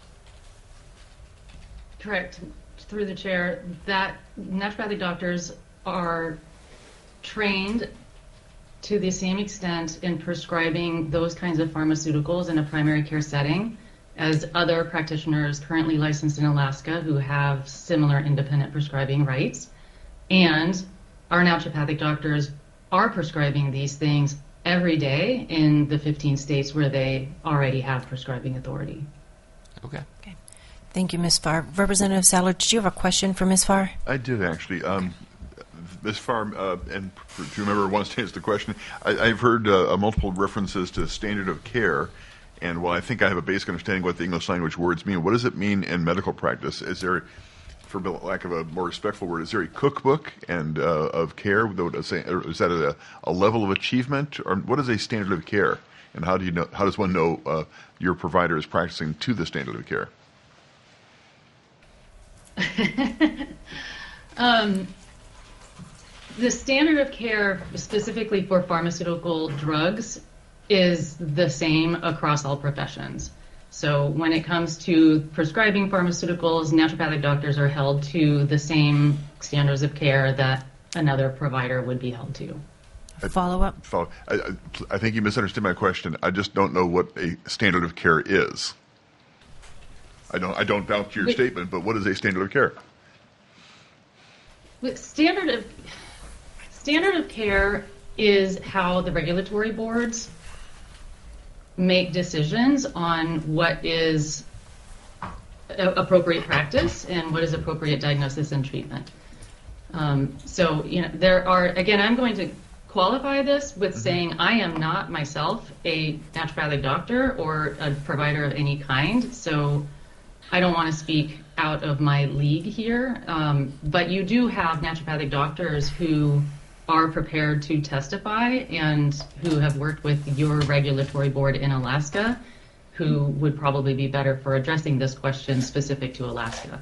Correct. Through the chair, that naturopathic doctors are trained to the same extent in prescribing those kinds of pharmaceuticals in a primary care setting as other practitioners currently licensed in Alaska who have similar independent prescribing rights. And our naturopathic doctors are prescribing these things every day in the 15 states where they already have prescribing authority. Okay. Thank you, Ms. Farr. Representative Sadler, did you have a question for Ms. Farr? I did, actually. Ms. Farr, and to whomever wants to answer the question, I've heard multiple references to standard of care. And while I think I have a basic understanding of what the English language words mean, what does it mean in medical practice? Is there for lack of a more respectful word, is there a cookbook and of care? Is that a level of achievement, or what is a standard of care? And how do you know? How does one know your provider is practicing to the standard of care? The standard of care specifically for pharmaceutical drugs is the same across all professions. So when it comes to prescribing pharmaceuticals, naturopathic doctors are held to the same standards of care that another provider would be held to. Follow-up? I think you misunderstood my question. I just don't know what a standard of care is. I don't doubt your statement, but what is a standard of care? Standard of care is how the regulatory boards make decisions on what is appropriate practice and what is appropriate diagnosis and treatment. So, there are, again, I'm going to qualify this with saying I am not myself a naturopathic doctor or a provider of any kind, so I don't want to speak out of my league here, but you do have naturopathic doctors who are prepared to testify and who have worked with your regulatory board in Alaska, who would probably be better for addressing this question specific to Alaska.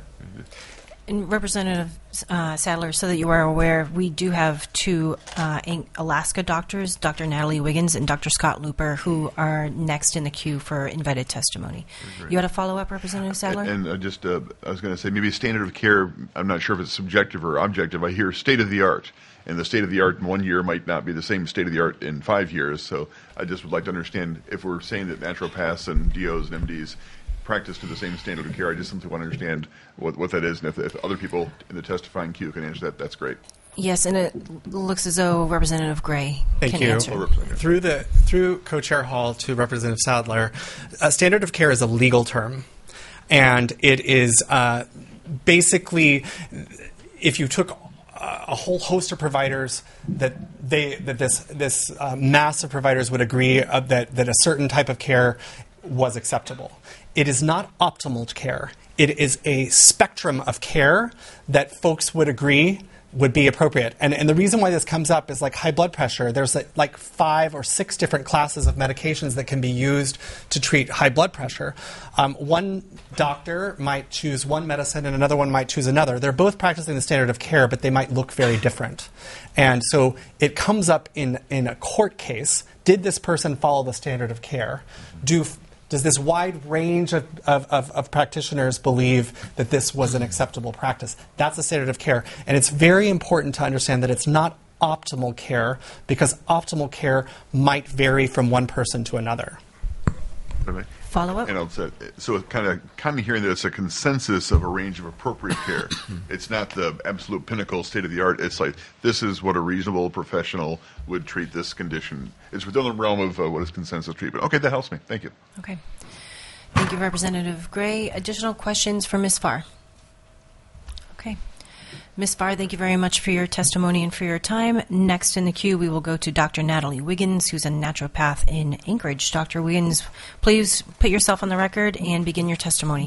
And Representative Sadler, so that you are aware, we do have two Alaska doctors, Dr. Natalie Wiggins and Dr. Scott Looper, who are next in the queue for invited testimony. You had a follow-up, Representative Sadler? And I was going to say, maybe standard of care, I'm not sure if it's subjective or objective. I hear state-of-the-art, and the state-of-the-art in 1 year might not be the same state-of-the-art in 5 years. So I just would like to understand if we're saying that naturopaths and DOs and MDs practice to the same standard of care. I just simply want to understand what that is, and if other people in the testifying queue can answer that, that's great. Yes, and it looks as though Representative Gray can answer. Through Co-Chair Hall to Representative Sadler, standard of care is a legal term, and it is basically, if you took a whole host of providers that this mass of providers would agree that a certain type of care was acceptable. It is not optimal care. It is a spectrum of care that folks would agree would be appropriate. And the reason why this comes up is like high blood pressure. There's like 5 or 6 different classes of medications that can be used to treat high blood pressure. One doctor might choose one medicine and another one might choose another. They're both practicing the standard of care, but they might look very different. And so it comes up in a court case. Did this person follow the standard of care? Does this wide range of practitioners believe that this was an acceptable practice? That's the standard of care. And it's very important to understand that it's not optimal care, because optimal care might vary from one person to another. Follow-up? And so kind of hearing that it's a consensus of a range of appropriate care. It's not the absolute pinnacle state-of-the-art. It's like, this is what a reasonable professional would treat this condition. It's within the realm of what is consensus treatment. Okay, that helps me. Thank you. Okay. Thank you, Representative Gray. Additional questions for Ms. Farr? Okay. Ms. Farr, thank you very much for your testimony and for your time. Next in the queue, we will go to Dr. Natalie Wiggins, who's a naturopath in Anchorage. Dr. Wiggins, please put yourself on the record and begin your testimony.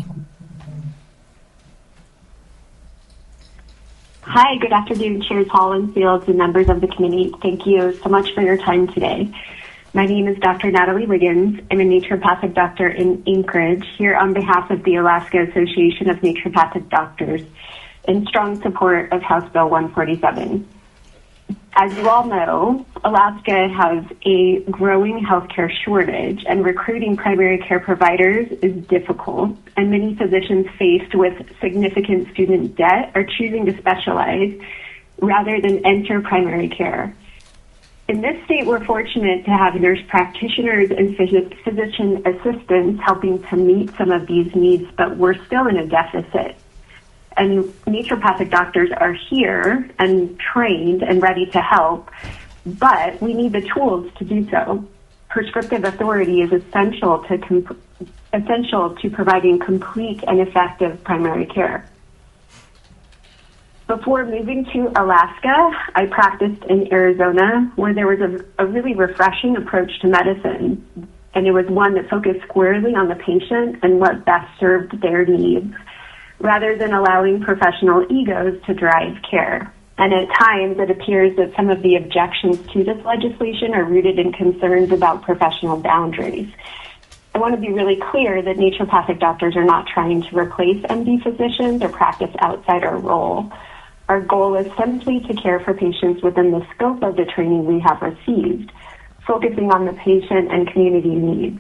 Hi, good afternoon, Chairs Hall and Fields and members of the committee. Thank you so much for your time today. My name is Dr. Natalie Wiggins. I'm a naturopathic doctor in Anchorage, here on behalf of the Alaska Association of Naturopathic Doctors, in strong support of House Bill 147. As you all know, Alaska has a growing healthcare shortage, and recruiting primary care providers is difficult, and many physicians faced with significant student debt are choosing to specialize rather than enter primary care. In this state, we're fortunate to have nurse practitioners and physician assistants helping to meet some of these needs, but we're still in a deficit. And naturopathic doctors are here and trained and ready to help, but we need the tools to do so. Prescriptive authority is essential to providing complete and effective primary care. Before moving to Alaska, I practiced in Arizona, where there was a really refreshing approach to medicine, and it was one that focused squarely on the patient and what best served their needs. rather than allowing professional egos to drive care. And at times, it appears that some of the objections to this legislation are rooted in concerns about professional boundaries. I want to be really clear that naturopathic doctors are not trying to replace MD physicians or practice outside our role. Our goal is simply to care for patients within the scope of the training we have received, focusing on the patient and community needs.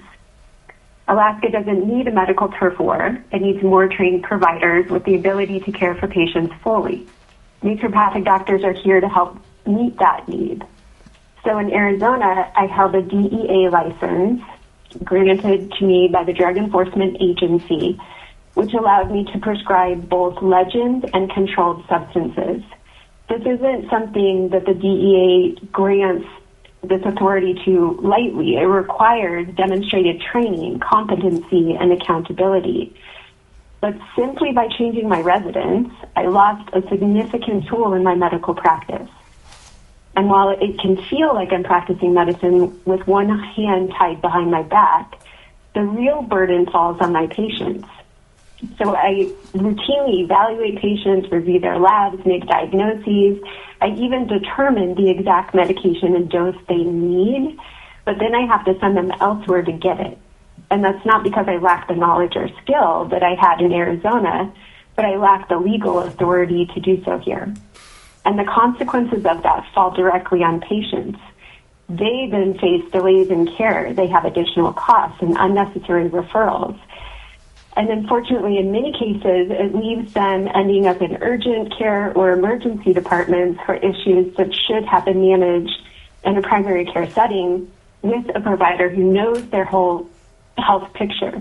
Alaska doesn't need a medical turf war. It needs more trained providers with the ability to care for patients fully. Naturopathic doctors are here to help meet that need. So in Arizona, I held a DEA license granted to me by the Drug Enforcement Agency, which allowed me to prescribe both legend and controlled substances. This isn't something that the DEA grants this authority to lightly. It requires demonstrated training, competency, and accountability. But simply by changing my residence, I lost a significant tool in my medical practice. And while it can feel like I'm practicing medicine with one hand tied behind my back, the real burden falls on my patients. So I routinely evaluate patients, review their labs, make diagnoses. I even determine the exact medication and dose they need, but then I have to send them elsewhere to get it. And that's not because I lack the knowledge or skill that I had in Arizona, but I lack the legal authority to do so here. And the consequences of that fall directly on patients. They then face delays in care. They have additional costs and unnecessary referrals. And unfortunately, in many cases, it leaves them ending up in urgent care or emergency departments for issues that should have been managed in a primary care setting with a provider who knows their whole health picture.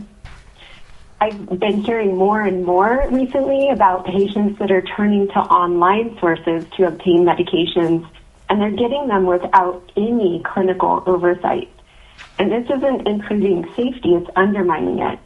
I've been hearing more and more recently about patients that are turning to online sources to obtain medications, and they're getting them without any clinical oversight. And this isn't improving safety, it's undermining it.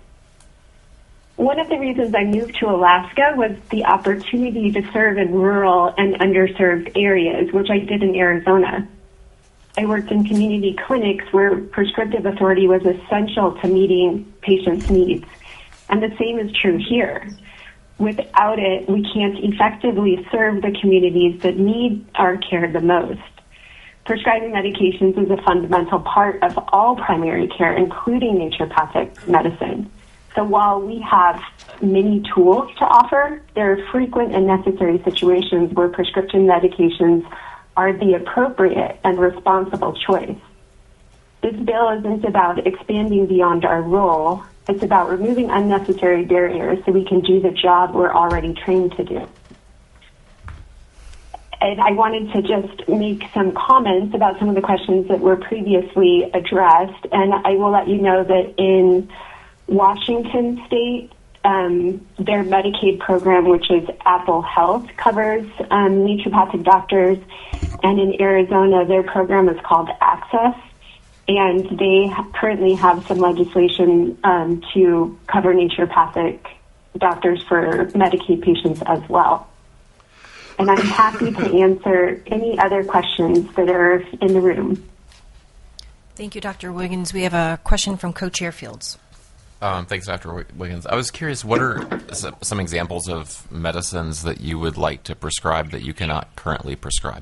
One of the reasons I moved to Alaska was the opportunity to serve in rural and underserved areas, which I did in Arizona. I worked in community clinics where prescriptive authority was essential to meeting patients' needs. And the same is true here. Without it, we can't effectively serve the communities that need our care the most. Prescribing medications is a fundamental part of all primary care, including naturopathic medicine. So while we have many tools to offer, there are frequent and necessary situations where prescription medications are the appropriate and responsible choice. This bill isn't about expanding beyond our role. It's about removing unnecessary barriers so we can do the job we're already trained to do. And I wanted to just make some comments about some of the questions that were previously addressed. And I will let you know that in Washington State, their Medicaid program, which is Apple Health, covers naturopathic doctors. And in Arizona, their program is called Access. And they currently have some legislation to cover naturopathic doctors for Medicaid patients as well. And I'm happy to answer any other questions that are in the room. Thank you, Dr. Wiggins. We have a question from Co-Chair Fields. Thanks, Dr. Wiggins. I was curious, what are some examples of medicines that you would like to prescribe that you cannot currently prescribe?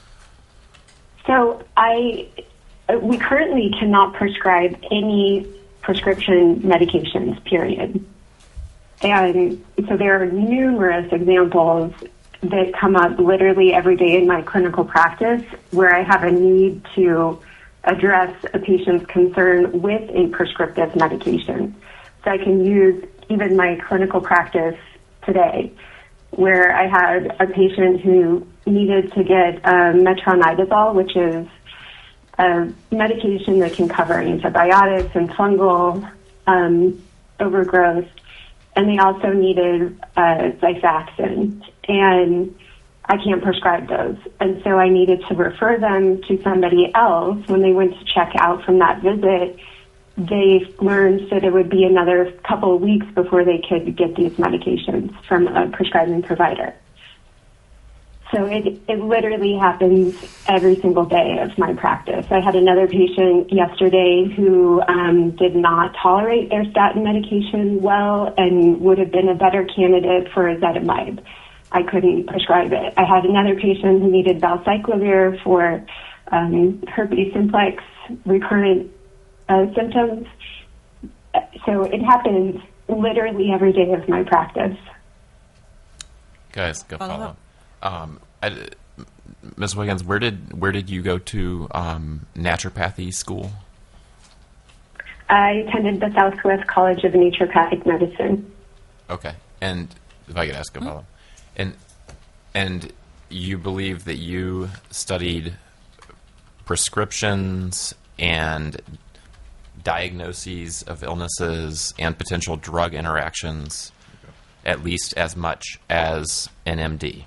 So we currently cannot prescribe any prescription medications, period. And so there are numerous examples that come up literally every day in my clinical practice where I have a need to address a patient's concern with a prescriptive medication. So I can use even my clinical practice today where I had a patient who needed to get metronidazole, which is a medication that can cover antibiotics and fungal overgrowth, and they also needed Xifaxan, and I can't prescribe those. And so I needed to refer them to somebody else. When they went to check out from that visit, they learned that it would be another couple of weeks before they could get these medications from a prescribing provider. So it literally happens every single day of my practice. I had another patient yesterday who did not tolerate their statin medication well and would have been a better candidate for ezetimibe. I couldn't prescribe it. I had another patient who needed valcyclovir for herpes simplex recurrent symptoms. So it happens literally every day of my practice. Guys, go follow up. Ms. Wiggins, where did you go to naturopathy school? I attended the Southwest College of Naturopathic Medicine. Okay, and if I could ask a follow-up, and you believe that you studied prescriptions and diagnoses of illnesses and potential drug interactions at least as much as an MD?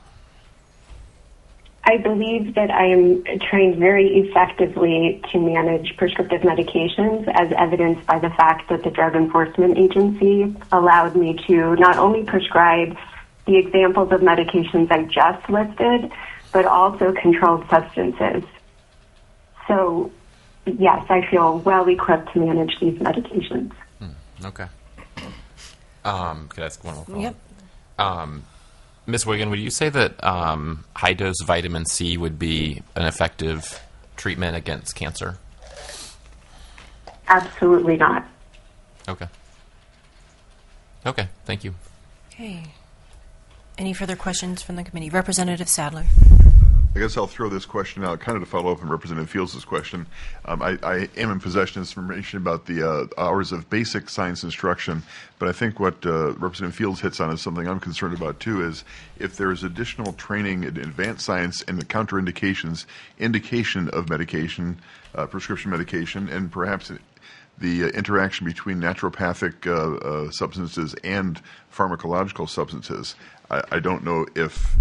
I believe that I am trained very effectively to manage prescriptive medications, as evidenced by the fact that the Drug Enforcement Agency allowed me to not only prescribe the examples of medications I just listed, but also controlled substances. So, yes, I feel well equipped to manage these medications. Okay. Could I ask one more follow-up? Yep. Ms. Wiggin, would you say that high-dose vitamin C would be an effective treatment against cancer? Absolutely not. Okay. Okay, thank you. Okay. Any further questions from the committee? Representative Sadler. I guess I'll throw this question out, kind of to follow up on Representative Fields' question. I am in possession of some information about the hours of basic science instruction, but I think what Representative Fields hits on is something I'm concerned about too, is if there is additional training in advanced science and the counterindications, indication of medication, prescription medication, and perhaps the interaction between naturopathic substances and pharmacological substances. I don't know if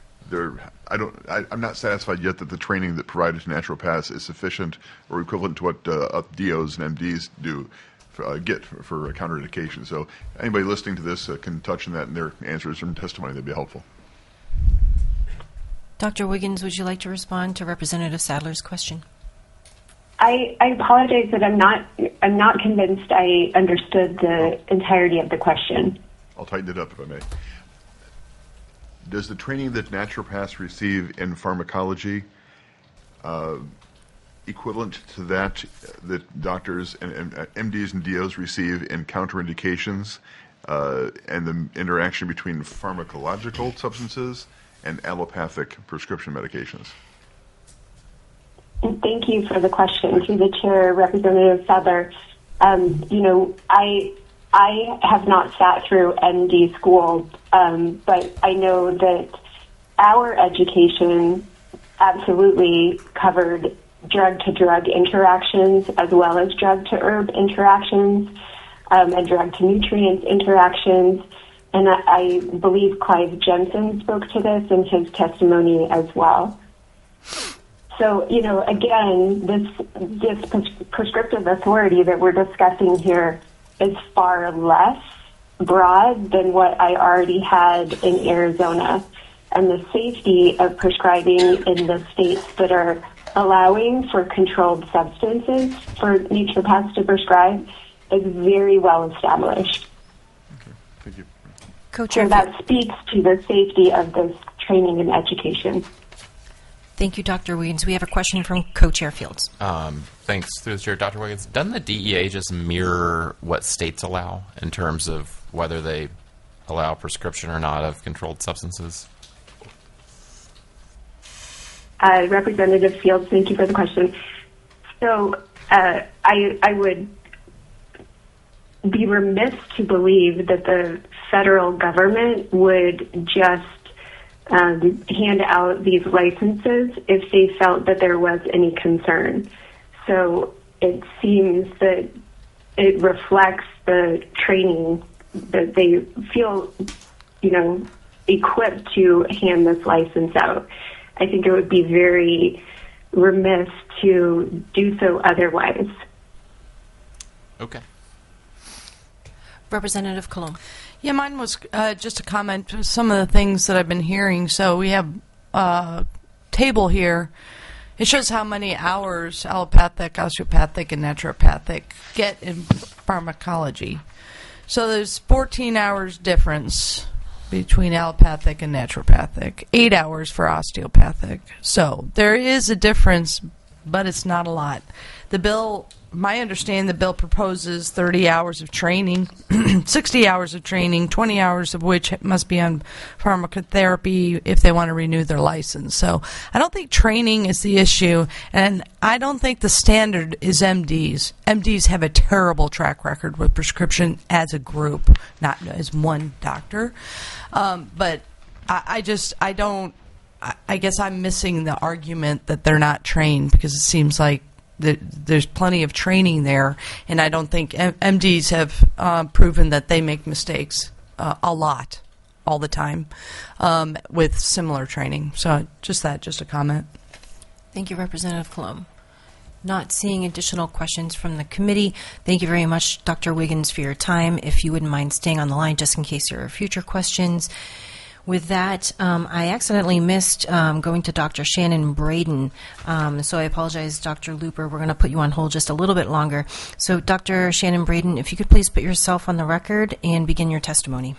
I'm not satisfied yet that the training that provided to naturopaths is sufficient or equivalent to what DOs and MDs do get for counterindication. So anybody listening to this can touch on that in their answers and testimony. That'd be helpful. Dr. Wiggins, would you like to respond to Representative Sadler's question? I apologize that I'm not convinced I understood the entirety of the question. I'll tighten it up if I may. Does the training that naturopaths receive in pharmacology equivalent to that doctors and MDs and DOs receive in counterindications and the interaction between pharmacological substances and allopathic prescription medications? Thank you for the question. To the chair, Representative Sadler, I have not sat through MD school, but I know that our education absolutely covered drug-to-drug interactions as well as drug-to-herb interactions and drug-to-nutrient interactions. And I believe Clive Jensen spoke to this in his testimony as well. So, again, this prescriptive authority that we're discussing here is far less broad than what I already had in Arizona. And the safety of prescribing in the states that are allowing for controlled substances for naturopaths to prescribe is very well established. Okay, thank you. Co-Chair, and that speaks to the safety of this training and education. Thank you, Dr. Wiggins. We have a question from Co-Chair Fields. Thanks, through the chair, Dr. Wiggins. Doesn't the DEA just mirror what states allow in terms of whether they allow prescription or not of controlled substances? Representative Fields, thank you for the question. So I would be remiss to believe that the federal government would just hand out these licenses if they felt that there was any concern. So it seems that it reflects the training that they feel, equipped to hand this license out. I think it would be very remiss to do so otherwise. Okay. Representative Colon. Yeah, mine was just a comment to some of the things that I've been hearing. So we have table here, it shows how many hours allopathic, osteopathic, and naturopathic get in pharmacology. So there's 14 hours difference between allopathic and naturopathic, 8 hours for osteopathic. So there is a difference, but it's not a lot. The bill, my understanding, the bill proposes 30 hours of training, 60 hours of training, 20 hours of which must be on pharmacotherapy if they want to renew their license. So I don't think training is the issue, and I don't think the standard is MDs. MDs have a terrible track record with prescription as a group, not as one doctor. But I guess I'm missing the argument that they're not trained, because it seems like there's plenty of training there, and I don't think MDs have proven that they make mistakes a lot, all the time, with similar training. So just a comment. Thank you, Representative Colomb. Not seeing additional questions from the committee. Thank you very much, Dr. Wiggins, for your time. If you wouldn't mind staying on the line just in case there are future questions. With that, I accidentally missed going to Dr. Shannon Braden, so I apologize, Dr. Looper. We're going to put you on hold just a little bit longer. So, Dr. Shannon Braden, if you could please put yourself on the record and begin your testimony.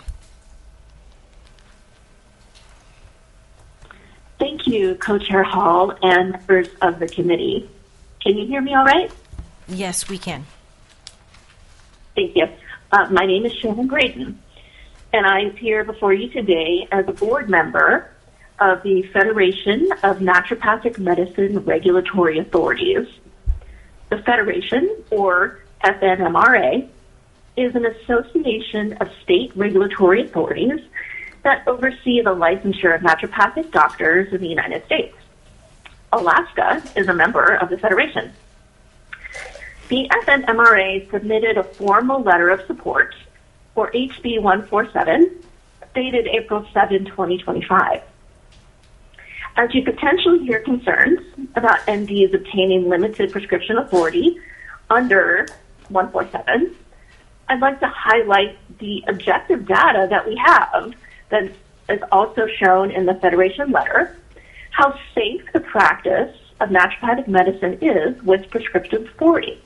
Thank you, Co-Chair Hall and members of the committee. Can you hear me all right? Yes, we can. Thank you. My name is Shannon Braden, and I appear before you today as a board member of the Federation of Naturopathic Medicine Regulatory Authorities. The Federation, or FNMRA, is an association of state regulatory authorities that oversee the licensure of naturopathic doctors in the United States. Alaska is a member of the Federation. The FNMRA submitted a formal letter of support for HB 147, dated April 7, 2025. As you potentially hear concerns about MDs obtaining limited prescription authority under 147, I'd like to highlight the objective data that we have that is also shown in the Federation letter, how safe the practice of naturopathic medicine is with prescriptive authority.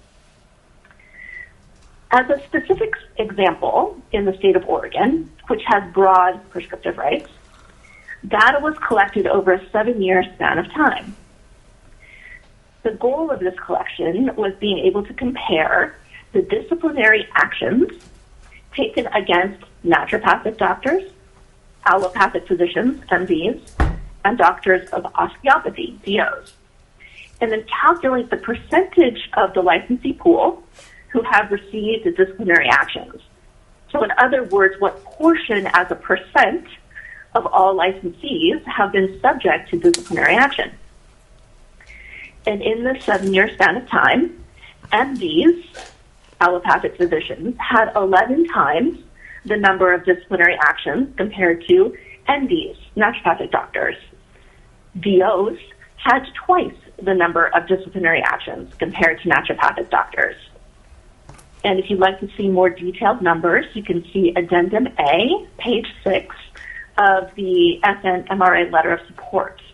As a specific example, in the state of Oregon, which has broad prescriptive rights, data was collected over a 7-year span of time. The goal of this collection was being able to compare the disciplinary actions taken against naturopathic doctors, allopathic physicians, MDs, and doctors of osteopathy, DOs, and then calculate the percentage of the licensee pool who have received the disciplinary actions. So in other words, what portion as a percent of all licensees have been subject to disciplinary action. And in the 7-year span of time, MDs, allopathic physicians, had 11 times the number of disciplinary actions compared to NDs, naturopathic doctors. DOs had twice the number of disciplinary actions compared to naturopathic doctors. And if you'd like to see more detailed numbers, you can see Addendum A, page 6 of the FNMRA letter of support.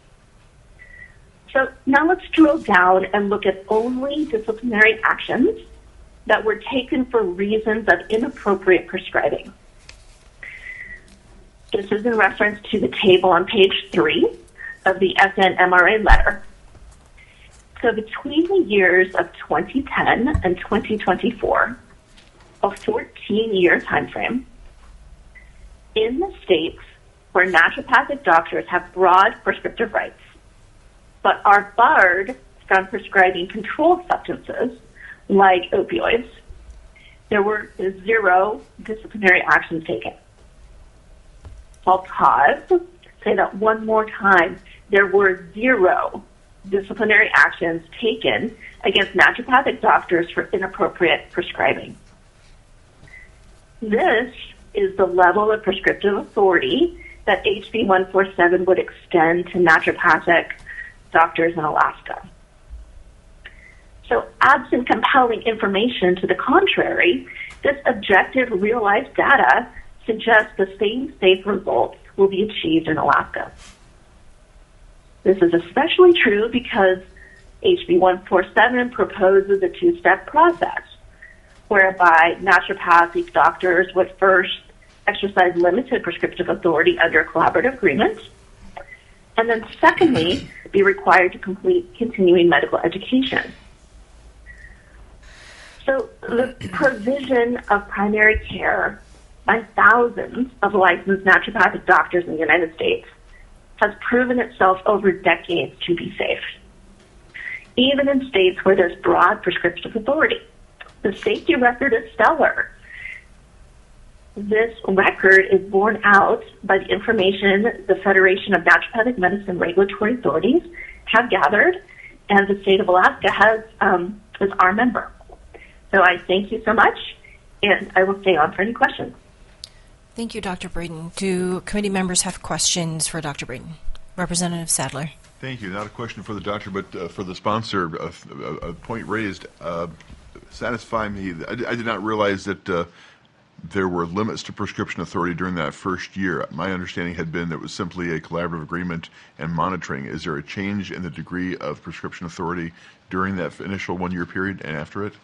So now let's drill down and look at only disciplinary actions that were taken for reasons of inappropriate prescribing. This is in reference to the table on page 3 of the FNMRA letter. So between the years of 2010 and 2024, a 14-year time frame, in the states where naturopathic doctors have broad prescriptive rights, but are barred from prescribing controlled substances like opioids, there were 0 disciplinary actions taken. I'll pause, say that one more time. There were 0 disciplinary actions taken against naturopathic doctors for inappropriate prescribing. This is the level of prescriptive authority that HB 147 would extend to naturopathic doctors in Alaska. So absent compelling information to the contrary, this objective real-life data suggests the same safe results will be achieved in Alaska. This is especially true because HB 147 proposes a two-step process whereby naturopathic doctors would first exercise limited prescriptive authority under a collaborative agreement, and then secondly, be required to complete continuing medical education. So the provision of primary care by thousands of licensed naturopathic doctors in the United States has proven itself over decades to be safe, even in states where there's broad prescriptive authority. The safety record is stellar. This record is borne out by the information the Federation of Naturopathic Medicine Regulatory Authorities have gathered, and the state of Alaska is our member. So I thank you so much, and I will stay on for any questions. Thank you, Dr. Braden. Do committee members have questions for Dr. Braden? Representative Sadler. Thank you. Not a question for the doctor, but for the sponsor, a point raised. Satisfy me. I did not realize that there were limits to prescription authority during that first year. My understanding had been that it was simply a collaborative agreement and monitoring. Is there a change in the degree of prescription authority during that initial one-year period and after it?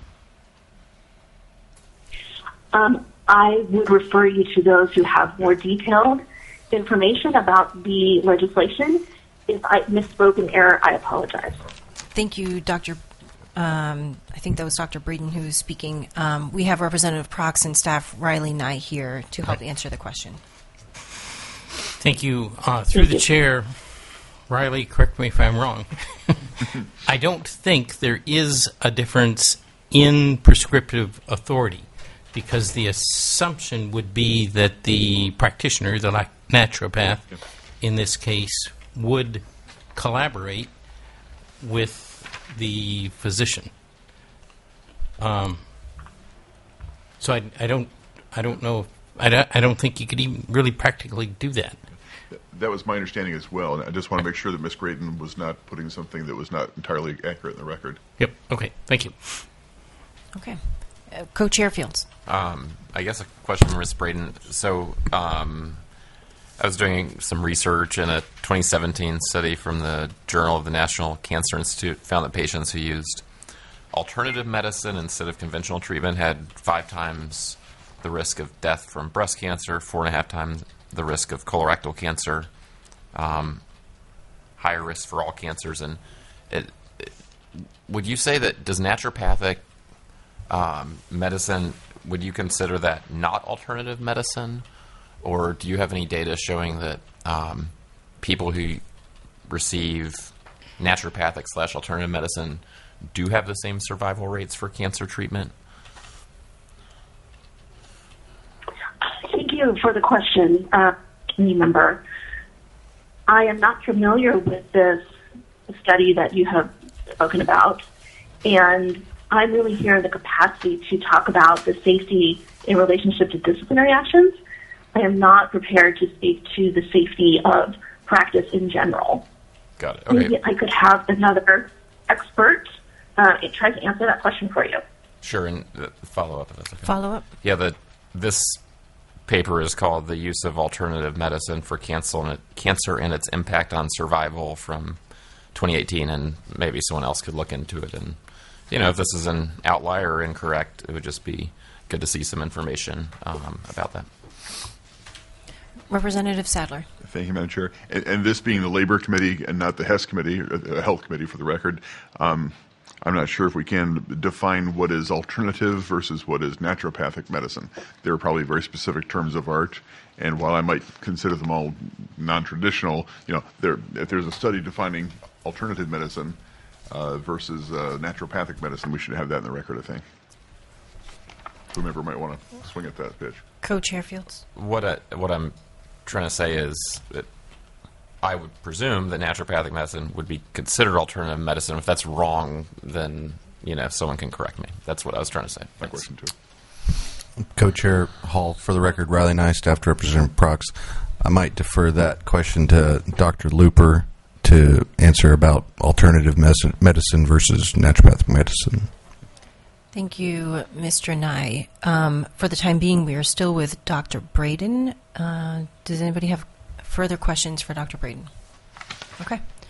I would refer you to those who have more detailed information about the legislation. If I misspoke in error, I apologize. Thank you, Dr. I think that was Dr. Braden who was speaking. We have Representative Prox and staff Riley Nye here to help answer the question. Thank you. Through the chair, Riley, correct me if I'm wrong. I don't think there is a difference in prescriptive authority, because the assumption would be that the practitioner, the naturopath, in this case, would collaborate with the physician. So I don't know. I don't think you could even really practically do that. That was my understanding as well, and I just want to make sure that Ms. Graydon was not putting something that was not entirely accurate in the record. Yep. Okay. Thank you. Okay. Co-Chair Fields. I guess a question for Ms. Braden. So I was doing some research, in a 2017 study from the Journal of the National Cancer Institute found that patients who used alternative medicine instead of conventional treatment had 5 times the risk of death from breast cancer, 4.5 times the risk of colorectal cancer, higher risk for all cancers. And would you say that does naturopathic medicine, would you consider that not alternative medicine? Or do you have any data showing that people who receive naturopathic / alternative medicine do have the same survival rates for cancer treatment? Thank you for the question, committee member. I am not familiar with this study that you have spoken about, and I'm really here in the capacity to talk about the safety in relationship to disciplinary actions. I am not prepared to speak to the safety of practice in general. Got it. Okay. Maybe I could have another expert try to answer that question for you. Sure, and follow up if that's okay. Follow up? Yeah, this paper is called "The Use of Alternative Medicine for Cancer and Its Impact on Survival" from 2018, and maybe someone else could look into it. And if this is an outlier or incorrect, it would just be good to see some information about that. Representative Sadler. Thank you, Madam Chair. And this being the Labor Committee and not the HES Committee, or the Health Committee for the record, I'm not sure if we can define what is alternative versus what is naturopathic medicine. There are probably very specific terms of art, and while I might consider them all non-traditional, if there's a study defining alternative medicine versus naturopathic medicine, we should have that in the record, I think. Whomever might want to swing at that pitch. Co-Chair Fields. What I'm trying to say is that I would presume that naturopathic medicine would be considered alternative medicine. If that's wrong, then someone can correct me. That's what I was trying to say. My question too. Co-Chair Hall, for the record, Riley Nye, Staff Representative Prox. I might defer that question to Dr. Looper to answer about alternative medicine versus naturopathic medicine. Thank you, Mr. Nye. For the time being, we are still with Dr. Braden. Does anybody have further questions for Dr. Braden? Okay.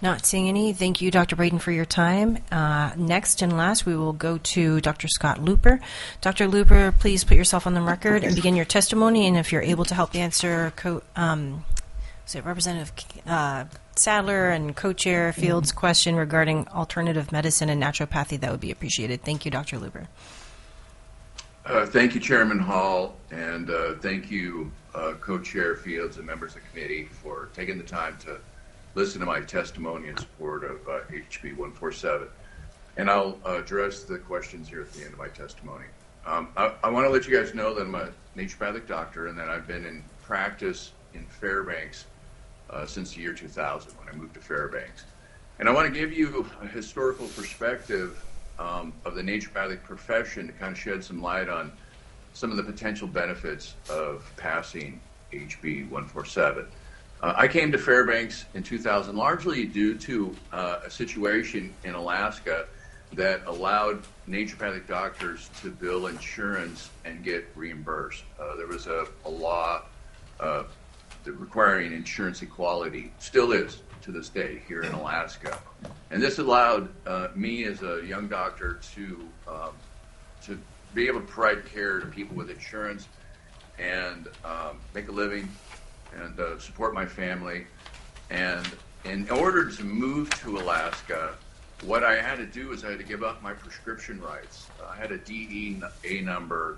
Not seeing any. Thank you, Dr. Braden, for your time. Next and last, we will go to Dr. Scott Looper. Dr. Looper, please put yourself on the record and begin your testimony. And if you're able to help answer Representative Sadler and Co-Chair Fields' question regarding alternative medicine and naturopathy, that would be appreciated. Thank you, Dr. Looper. Thank you, Chairman Hall, and thank you, Co-Chair Fields and members of the committee for taking the time to listen to my testimony in support of HB 147. And I'll address the questions here at the end of my testimony. I want to let you guys know that I'm a naturopathic doctor and that I've been in practice in Fairbanks since the year 2000 when I moved to Fairbanks. And I want to give you a historical perspective of the naturopathic profession to kind of shed some light on some of the potential benefits of passing HB 147. I came to Fairbanks in 2000 largely due to a situation in Alaska that allowed naturopathic doctors to bill insurance and get reimbursed. There was a law requiring insurance equality, still is to this day here in Alaska. And this allowed me as a young doctor to be able to provide care to people with insurance and make a living and support my family. And in order to move to Alaska, what I had to do is I had to give up my prescription rights. I had a DEA number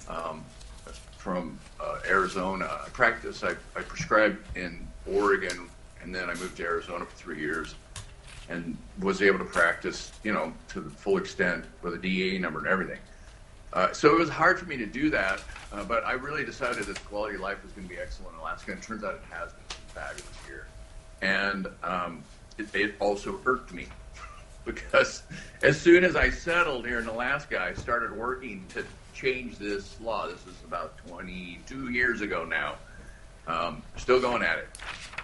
from Arizona. I prescribed in Oregon, and then I moved to Arizona for 3 years and was able to practice, to the full extent with a DEA number and everything. So it was hard for me to do that, but I really decided that the quality of life was going to be excellent in Alaska, and it turns out it has been fabulous here. And it also irked me because as soon as I settled here in Alaska, I started working to change this law. This is about 22 years ago now. Still going at it.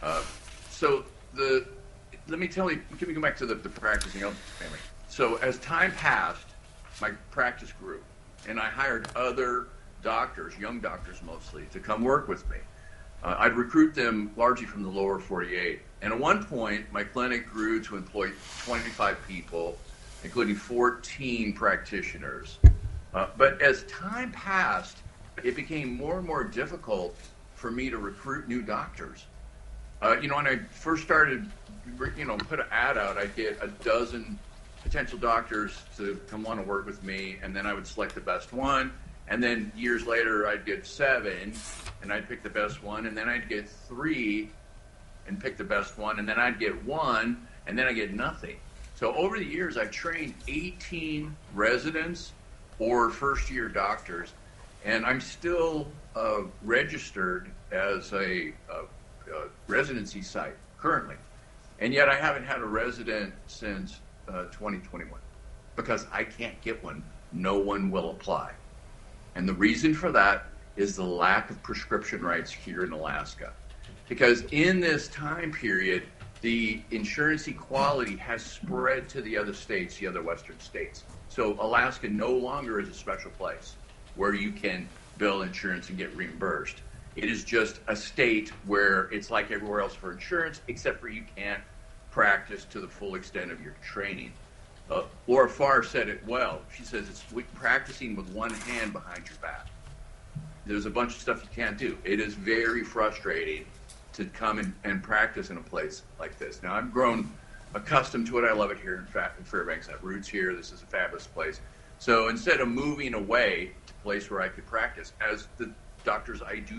Let me tell you, can we go back to the practicing health family? So as time passed, my practice grew, and I hired other doctors, young doctors mostly, to come work with me. I'd recruit them largely from the lower 48. And at one point, my clinic grew to employ 25 people, including 14 practitioners. But as time passed, it became more and more difficult for me to recruit new doctors. When I first started, put an ad out, I'd get a dozen potential doctors to come want to work with me, and then I would select the best one. And then years later, I'd get 7, and I'd pick the best one, and then I'd get 3 and pick the best one, and then I'd get 1, and then I get nothing. So over the years, I've trained 18 residents or first-year doctors, and I'm still registered as a residency site currently. And yet I haven't had a resident since 2021 because I can't get one. No one will apply. And the reason for that is the lack of prescription rights here in Alaska. Because in this time period, the insurance equality has spread to the other states, the other western states. So Alaska no longer is a special place where you can bill insurance and get reimbursed. It is just a state where it's like everywhere else for insurance, except for you can't practice to the full extent of your training. Laura Farr said it well. She says it's practicing with one hand behind your back. There's a bunch of stuff you can't do. It is very frustrating to come and practice in a place like this. Now, I've grown accustomed to it. I love it here in Fairbanks. I have roots here. This is a fabulous place. So instead of moving away to a place where I could practice, as the doctors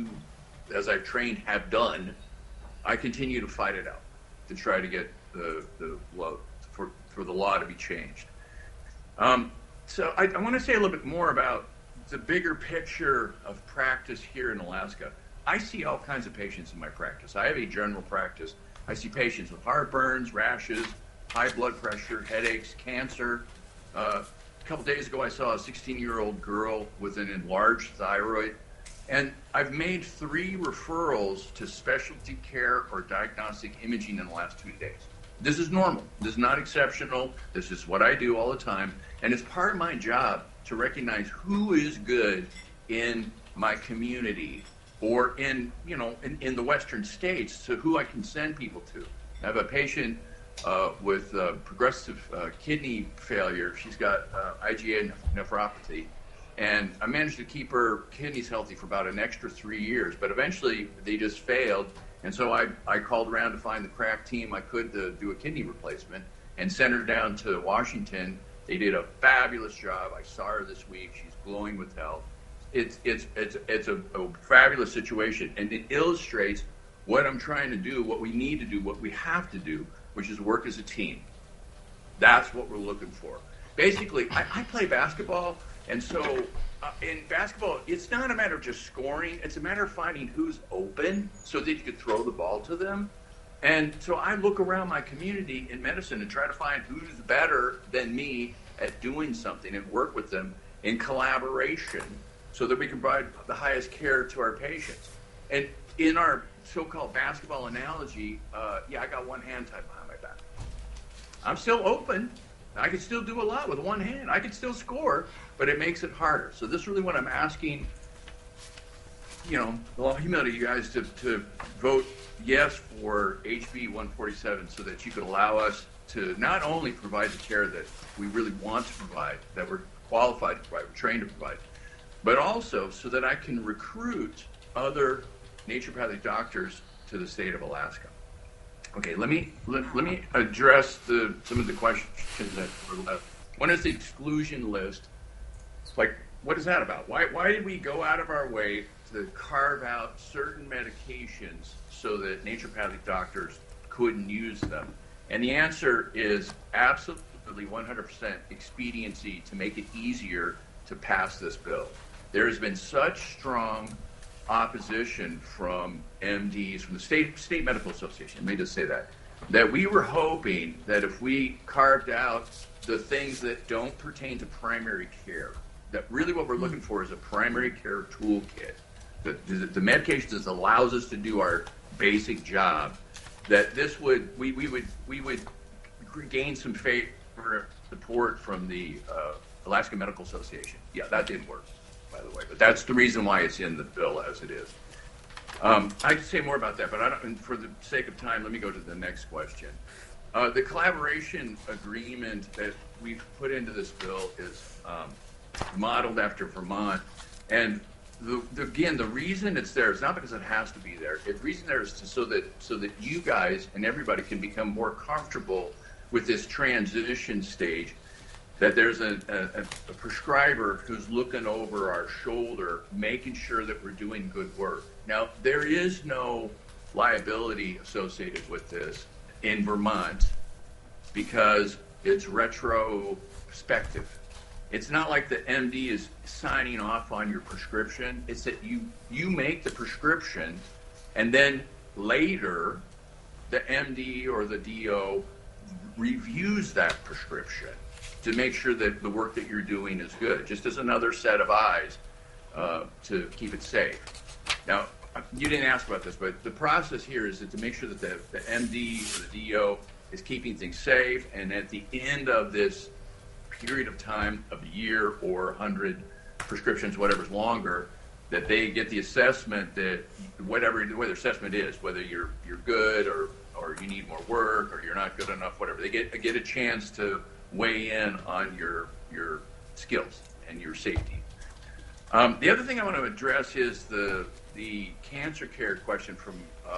as I've trained have done, I continue to fight it out to try to get the law for the law to be changed. So I want to say a little bit more about the bigger picture of practice here in Alaska. I see all kinds of patients in my practice. I have a general practice. I see patients with heartburns, rashes, high blood pressure, headaches, cancer. A couple days ago, I saw a 16-year-old girl with an enlarged thyroid. And I've made 3 referrals to specialty care or diagnostic imaging in the last 2 days. This is normal. This is not exceptional. This is what I do all the time. And it's part of my job to recognize who is good in my community or in the western states, to who I can send people to. I have a patient with progressive kidney failure. She's got IgA nephropathy. And I managed to keep her kidneys healthy for about an extra 3 years. But eventually, they just failed. And so I called around to find the crack team I could to do a kidney replacement and sent her down to Washington. They did a fabulous job. I saw her this week. She's glowing with health. It's a fabulous situation. And it illustrates what I'm trying to do, what we need to do, what we have to do, which is work as a team. That's what we're looking for. Basically, I play basketball. And so in basketball, it's not a matter of just scoring. It's a matter of finding who's open so that you could throw the ball to them. And so I look around my community in medicine and try to find who's better than me at doing something and work with them in collaboration so that we can provide the highest care to our patients. And in our so-called basketball analogy, I got one hand tied behind my back. I'm still open. I can still do a lot with one hand. I can still score, but it makes it harder. So this is really what I'm asking, a lot of humility, you guys, to vote yes for HB 147 so that you could allow us to not only provide the care that we really want to provide, that we're qualified to provide, we're trained to provide, but also so that I can recruit other naturopathic doctors to the state of Alaska. Okay, let me address some of the questions that were left. One is the exclusion list. Like, what is that about? Why did we go out of our way to carve out certain medications so that naturopathic doctors couldn't use them? And the answer is absolutely 100% expediency to make it easier to pass this bill. There has been such strong opposition from MDs, from the State Medical Association, let me just say that we were hoping that if we carved out the things that don't pertain to primary care, that really what we're looking for is a primary care toolkit, the medication that allows us to do our basic job, that this would, we would gain some favor support from the Alaska Medical Association. Yeah, that didn't work, by the way, but that's the reason why it's in the bill as it is. I could say more about that, but and for the sake of time, let me go to the next question. The collaboration agreement that we've put into this bill is modeled after Vermont, and again, the reason it's there is not because it has to be there. The reason there is so that you guys and everybody can become more comfortable with this transition stage, that there's a prescriber who's looking over our shoulder, making sure that we're doing good work. Now, there is no liability associated with this in Vermont because it's retrospective. It's not like the MD is signing off on your prescription. It's that you make the prescription, and then later the MD or the DO reviews that prescription to make sure that the work that you're doing is good, just as another set of eyes to keep it safe. Now, you didn't ask about this, but the process here is to make sure that the MD or the DO is keeping things safe, and at the end of this period of time, of a year or 100 prescriptions, whatever's longer, that they get the assessment that whatever their assessment is, whether you're good or you need more work or you're not good enough, whatever, they get a chance to weigh in on your skills and your safety. The other thing I want to address is the cancer care question from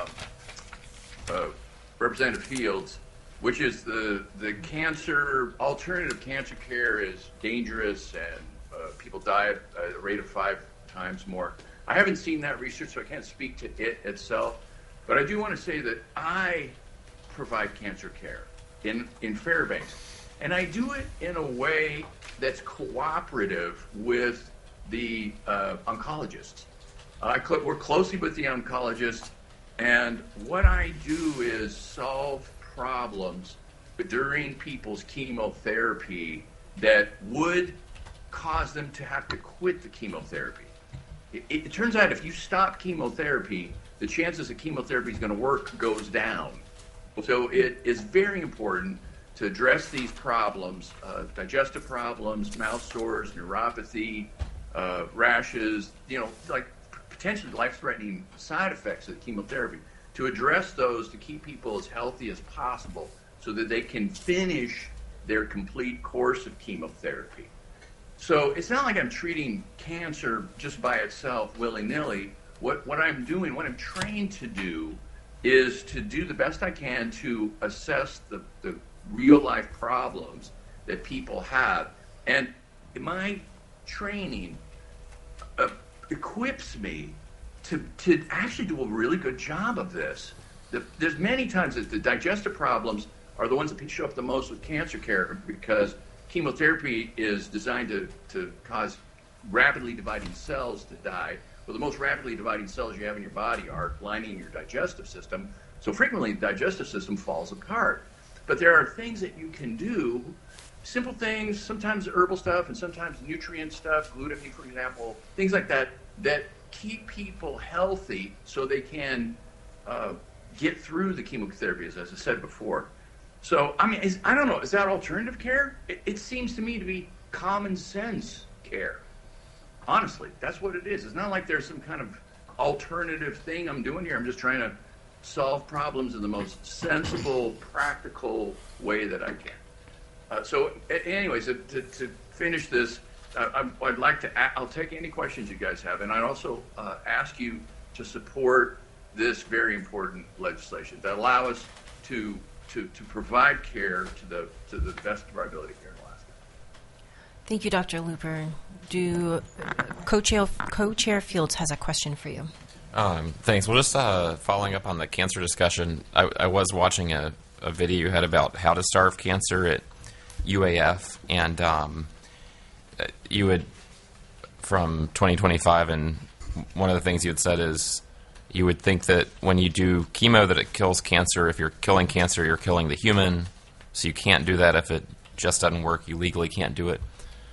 Representative Fields, which is the alternative cancer care is dangerous and people die at a rate of 5 times more. I haven't seen that research, so I can't speak to it itself, but I do want to say that I provide cancer care in Fairbanks, and I do it in a way that's cooperative with the oncologists. I work closely with the oncologists, and what I do is solve problems during people's chemotherapy that would cause them to have to quit the chemotherapy. It turns out if you stop chemotherapy, the chances that chemotherapy is going to work goes down. So it is very important to address these problems, digestive problems, mouth sores, neuropathy, rashes, like potentially life-threatening side effects of chemotherapy, to address those to keep people as healthy as possible so that they can finish their complete course of chemotherapy. So it's not like I'm treating cancer just by itself willy-nilly. What I'm doing, what I'm trained to do, is to do the best I can to assess the real-life problems that people have. And my training equips me to actually do a really good job of this. There's many times that the digestive problems are the ones that show up the most with cancer care, because chemotherapy is designed to cause rapidly dividing cells to die. Well, the most rapidly dividing cells you have in your body are lining your digestive system. So frequently the digestive system falls apart. But there are things that you can do, simple things, sometimes herbal stuff and sometimes nutrient stuff, glutamine, for example, things like that, that keep people healthy so they can get through the chemotherapy, as I said before. So, I mean, I don't know, is that alternative care? It seems to me to be common sense care. Honestly, that's what it is. It's not like there's some kind of alternative thing I'm doing here. I'm just trying to solve problems in the most sensible, practical way that I can. So, anyways, to finish this, I'd like to. I'll take any questions you guys have, and I'd also ask you to support this very important legislation that allow us to provide care to the best of our ability here in Alaska. Thank you, Dr. Luper. Co-Chair Fields has a question for you. Thanks. Well, just following up on the cancer discussion, I was watching a video you had about how to starve cancer at UAF, and you had, from 2025, and one of the things you had said is you would think that when you do chemo that it kills cancer. If you're killing cancer, you're killing the human, so you can't do that. If it just doesn't work, you legally can't do it.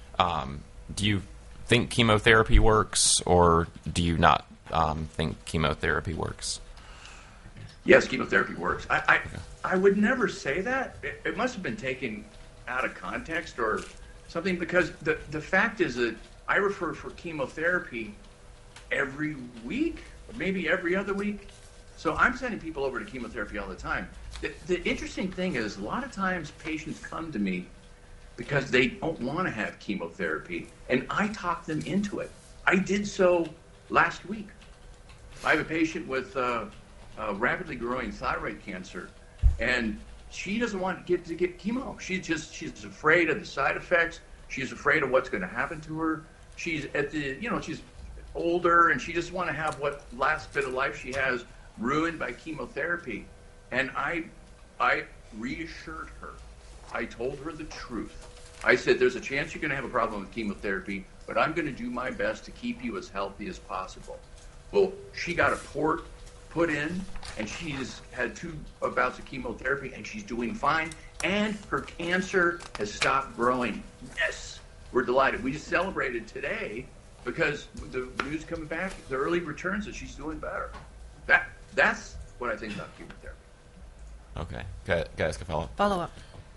Do you think chemotherapy works, or do you not think chemotherapy works? Yes, chemotherapy works. I would never say that. It must have been taken out of context or something, because the fact is that I refer for chemotherapy every week, maybe every other week. So I'm sending people over to chemotherapy all the time. The interesting thing is, a lot of times patients come to me because they don't want to have chemotherapy, and I talk them into it. I did so last week. I have a patient with rapidly growing thyroid cancer, and she doesn't want to get chemo. She's afraid of the side effects. She's afraid of what's going to happen to her. She's she's older, and she just want to have what last bit of life she has ruined by chemotherapy. And I reassured her. I told her the truth. I said, there's a chance you're going to have a problem with chemotherapy, but I'm going to do my best to keep you as healthy as possible. Well, she got a port put in, and she's had 2 bouts of chemotherapy, and she's doing fine, and her cancer has stopped growing. Yes, we're delighted. We just celebrated today because the news coming back, the early returns, that she's doing better. That's what I think about chemotherapy. Okay. Can I ask a follow-up? Follow up.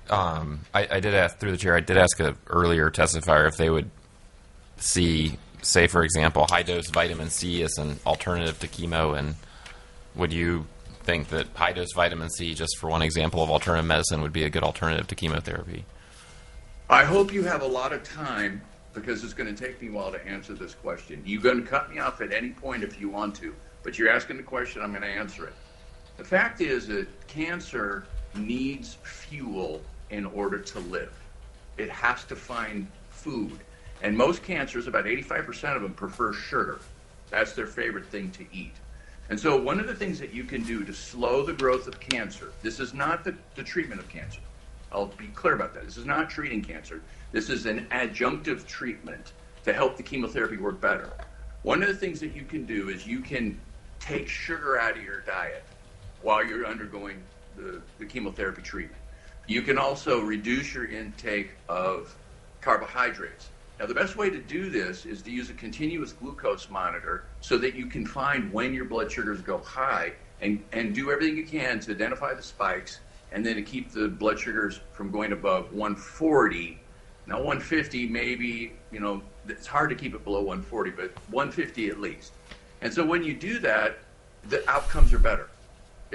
I did ask, through the chair, I did ask an earlier testifier if they would see, say, for example, high-dose vitamin C as an alternative to chemo, and would you think that high-dose vitamin C, just for one example of alternative medicine, would be a good alternative to chemotherapy? I hope you have a lot of time, because it's going to take me a while to answer this question. You can cut me off at any point if you want to, but you're asking the question, I'm going to answer it. The fact is that cancer needs fuel in order to live. It has to find food. And most cancers, about 85% of them, prefer sugar. That's their favorite thing to eat. And so one of the things that you can do to slow the growth of cancer, this is not the treatment of cancer. I'll be clear about that. This is not treating cancer. This is an adjunctive treatment to help the chemotherapy work better. One of the things that you can do is you can take sugar out of your diet while you're undergoing the chemotherapy treatment. You can also reduce your intake of carbohydrates. Now, the best way to do this is to use a continuous glucose monitor so that you can find when your blood sugars go high and do everything you can to identify the spikes and then to keep the blood sugars from going above 140. Now, 150 maybe, it's hard to keep it below 140, but 150 at least. And so when you do that, the outcomes are better.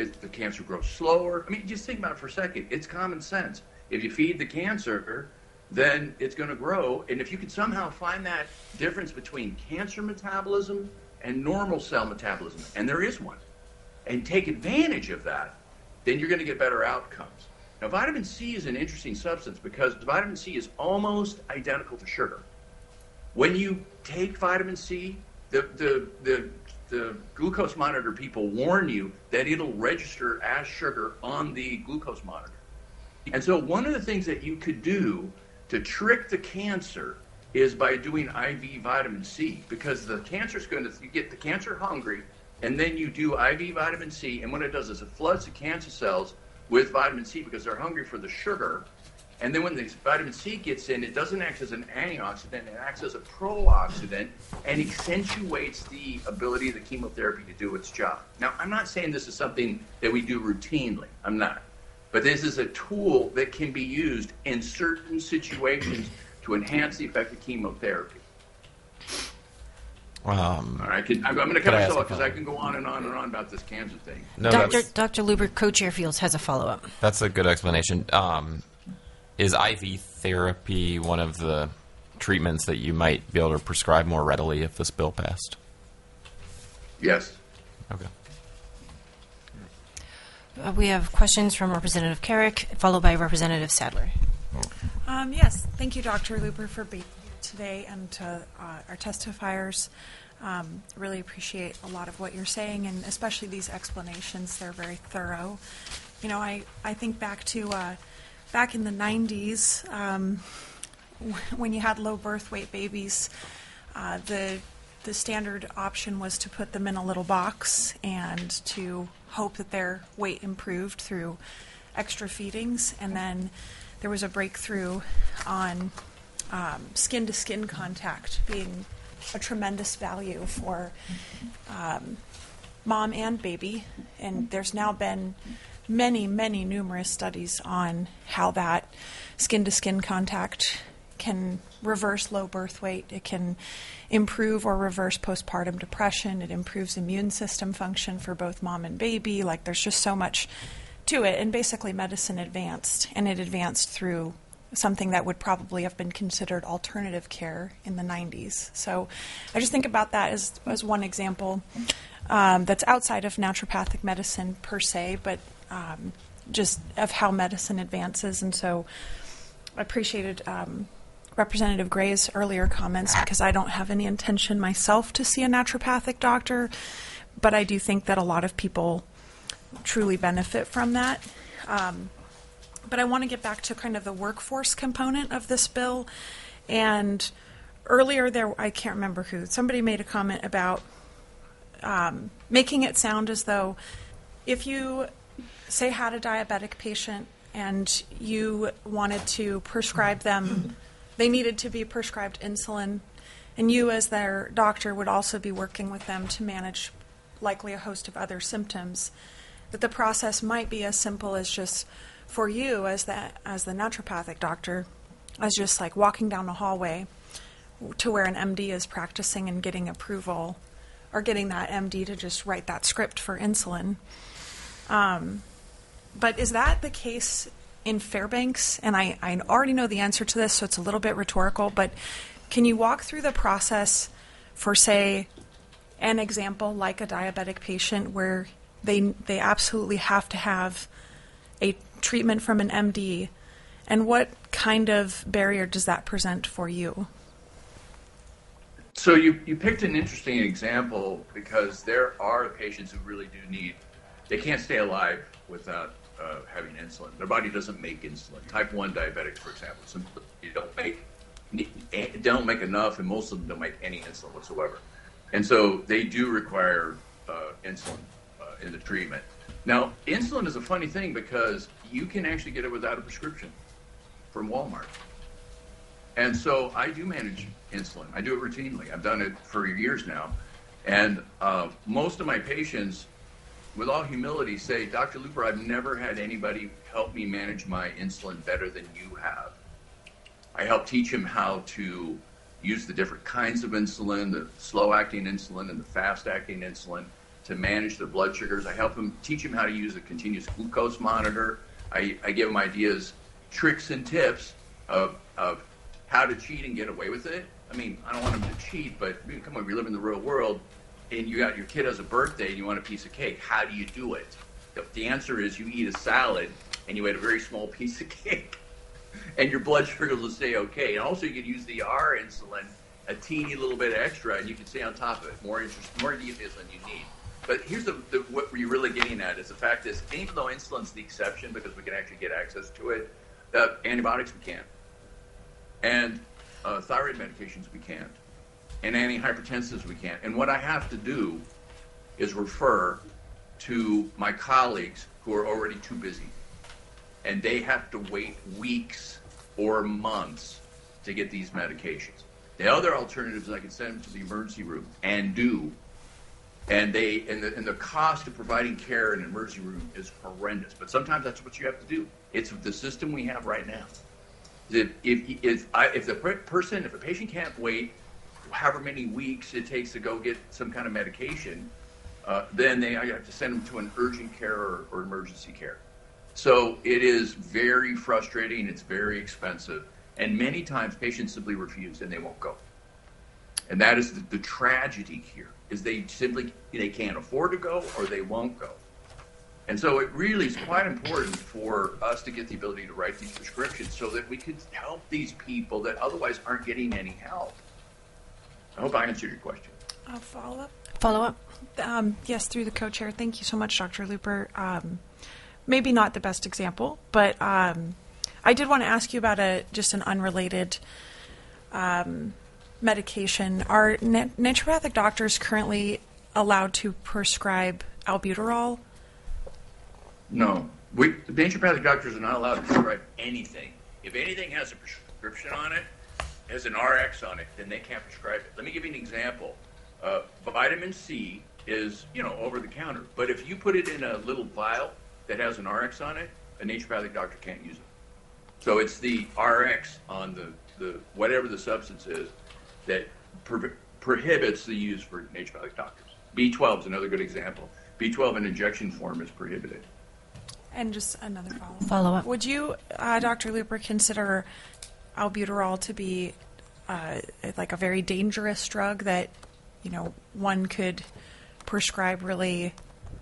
the cancer grows slower. I mean, just think about it for a second. It's common sense. If you feed the cancer, then it's going to grow. And if you can somehow find that difference between cancer metabolism and normal cell metabolism, and there is one, and take advantage of that, then you're going to get better outcomes. Now, vitamin C is an interesting substance because vitamin C is almost identical to sugar. When you take vitamin C, the glucose monitor people warn you that it'll register as sugar on the glucose monitor. And so one of the things that you could do to trick the cancer is by doing IV vitamin C, because the cancer's going to, you get the cancer hungry, and then you do IV vitamin C, and what it does is it floods the cancer cells with vitamin C because they're hungry for the sugar. And then when the vitamin C gets in, it doesn't act as an antioxidant, it acts as a pro-oxidant and accentuates the ability of the chemotherapy to do its job. Now, I'm not saying this is something that we do routinely. I'm not. But this is a tool that can be used in certain situations to enhance the effect of chemotherapy. All right, I'm going to cut myself off because I can go on and on and on about this cancer thing. No, Dr. Luber, Co-Chair Fields has a follow-up. That's a good explanation. Is IV therapy one of the treatments that you might be able to prescribe more readily if this bill passed? Yes. Okay. We have questions from Representative Carrick, followed by Representative Sadler. Yes, thank you, Dr. Luber, for being here today, and to our testifiers. Really appreciate a lot of what you're saying, and especially these explanations. They're very thorough. You know, I think back to back in the 90s, when you had low birth weight babies, the standard option was to put them in a little box and to hope that their weight improved through extra feedings. And then there was a breakthrough on skin-to-skin contact being a tremendous value for mom and baby. And there's now been many, numerous studies on how that skin-to-skin contact can reverse low birth weight. It can improve or reverse postpartum depression. It improves immune system function for both mom and baby. Like, there's just so much to it. And basically medicine advanced, and it advanced through something that would probably have been considered alternative care in the 90s. So I just think about that as one example that's outside of naturopathic medicine per se, but just of how medicine advances. And so I appreciated Representative Gray's earlier comments, because I don't have any intention myself to see a naturopathic doctor, but I do think that a lot of people truly benefit from that. But I want to get back to kind of the workforce component of this bill. And earlier there, I can't remember who, somebody made a comment about making it sound as though if you, say, had a diabetic patient and you wanted to prescribe them, they needed to be prescribed insulin, and you as their doctor would also be working with them to manage likely a host of other symptoms, that the process might be as simple as just for you as the naturopathic doctor, as just like walking down a hallway to where an MD is practicing and getting approval, or getting that MD to just write that script for insulin. But is that the case in Fairbanks? And I already know the answer to this, so it's a little bit rhetorical, but can you walk through the process for, say, an example like a diabetic patient where they absolutely have to have a treatment from an MD, and what kind of barrier does that present for you? So you picked an interesting example, because there are patients who really do need, they can't stay alive without having insulin. Their body doesn't make insulin. Type 1 diabetics, for example, simply don't make enough, and most of them don't make any insulin whatsoever. And so they do require insulin in the treatment. Now, insulin is a funny thing, because you can actually get it without a prescription from Walmart. And so I do manage insulin. I do it routinely. I've done it for years now. And most of my patients, with all humility, say, Dr. Luber, I've never had anybody help me manage my insulin better than you have. I help teach him how to use the different kinds of insulin, the slow-acting insulin and the fast-acting insulin, to manage their blood sugars. I help them, teach them how to use a continuous glucose monitor. I give them ideas, tricks and tips of how to cheat and get away with it. I mean, I don't want them to cheat, but come on, we live in the real world, and you got your kid has a birthday and you want a piece of cake. How do you do it? The answer is you eat a salad and you eat a very small piece of cake, and your blood sugar will stay okay. And also, you can use the R insulin, a teeny little bit extra, and you can stay on top of it. More details than you need. But here's what you're really getting at is the fact is, even though insulin's the exception because we can actually get access to it, antibiotics we can't, and thyroid medications we can't, and antihypertensives we can't. And what I have to do is refer to my colleagues who are already too busy, and they have to wait weeks or months to get these medications. The other alternatives, I can send them to the emergency room and do. And the cost of providing care in an emergency room is horrendous. But sometimes that's what you have to do. It's the system we have right now. If a patient can't wait however many weeks it takes to go get some kind of medication, then I have to send them to an urgent care or emergency care. So it is very frustrating. It's very expensive. And many times patients simply refuse and they won't go. And that is the tragedy here, is they can't afford to go or they won't go. And so it really is quite important for us to get the ability to write these prescriptions so that we could help these people that otherwise aren't getting any help. I hope I answered your question. Follow up? Follow up? Yes, through the co-chair. Thank you so much, Dr. Looper. Maybe not the best example, but I did want to ask you about just an unrelated medication. Are naturopathic doctors currently allowed to prescribe albuterol? No. The naturopathic doctors are not allowed to prescribe anything. If anything has a prescription on it, has an RX on it, then they can't prescribe it. Let me give you an example. Vitamin C is, over the counter. But if you put it in a little vial that has an RX on it, a naturopathic doctor can't use it. So it's the RX on the whatever the substance is that prohibits the use for naturopathic doctors. B12 is another good example. B12 in injection form is prohibited. And just another follow-up. Follow-up. Would you, Dr. Looper, consider albuterol to be like a very dangerous drug that, one could prescribe really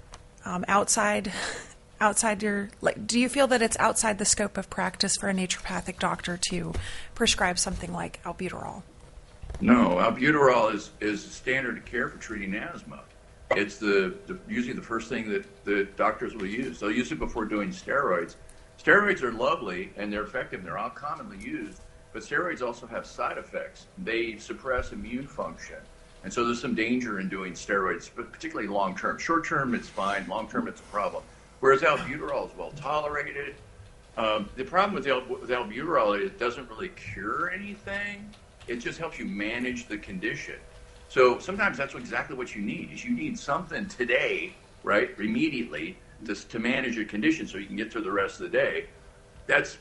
outside your, do you feel that it's outside the scope of practice for a naturopathic doctor to prescribe something like albuterol? No, albuterol is standard of care for treating asthma. It's usually the first thing that the doctors will use. They'll use it before doing steroids. Steroids are lovely and they're effective. They're all commonly used, but steroids also have side effects. They suppress immune function. And so there's some danger in doing steroids, but particularly long-term. Short-term, it's fine. Long-term, it's a problem. Whereas albuterol is well tolerated. The problem with albuterol is it doesn't really cure anything. It just helps you manage the condition. So sometimes that's exactly what you need, is you need something today, right, immediately, to manage your condition so you can get through the rest of the day. That's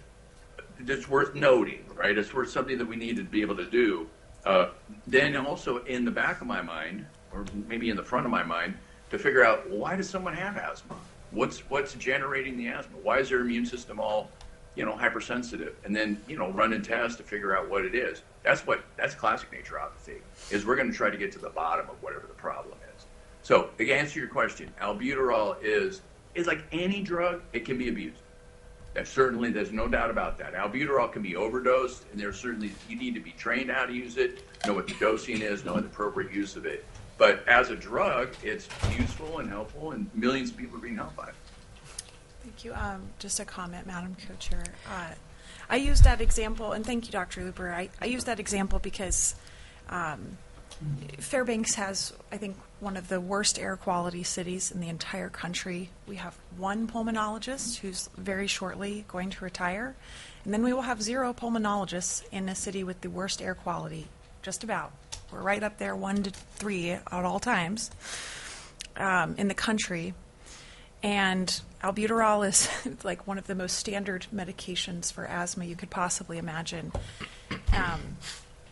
worth noting, right? It's worth something that we need to be able to do. Then also in the back of my mind, or maybe in the front of my mind, to figure out, why does someone have asthma? What's generating the asthma? Why is their immune system all, hypersensitive? And then, run and test to figure out what it is. That's classic naturopathy, is we're going to try to get to the bottom of whatever the problem is. So to answer your question, albuterol is like any drug, it can be abused. There's no doubt about that. Albuterol can be overdosed, and you need to be trained how to use it, know what the dosing is, know the appropriate use of it. But as a drug, it's useful and helpful, and millions of people are being helped by it. Thank you. Just a comment, Madam Co-Chair. I use that example, and thank you, Dr. Looper. I use that example because Fairbanks has, I think, one of the worst air quality cities in the entire country. We have one pulmonologist who's very shortly going to retire, and then we will have 0 pulmonologists in a city with the worst air quality, just about. We're right up there, 1 to 3 at all times in the country. And albuterol is like one of the most standard medications for asthma you could possibly imagine.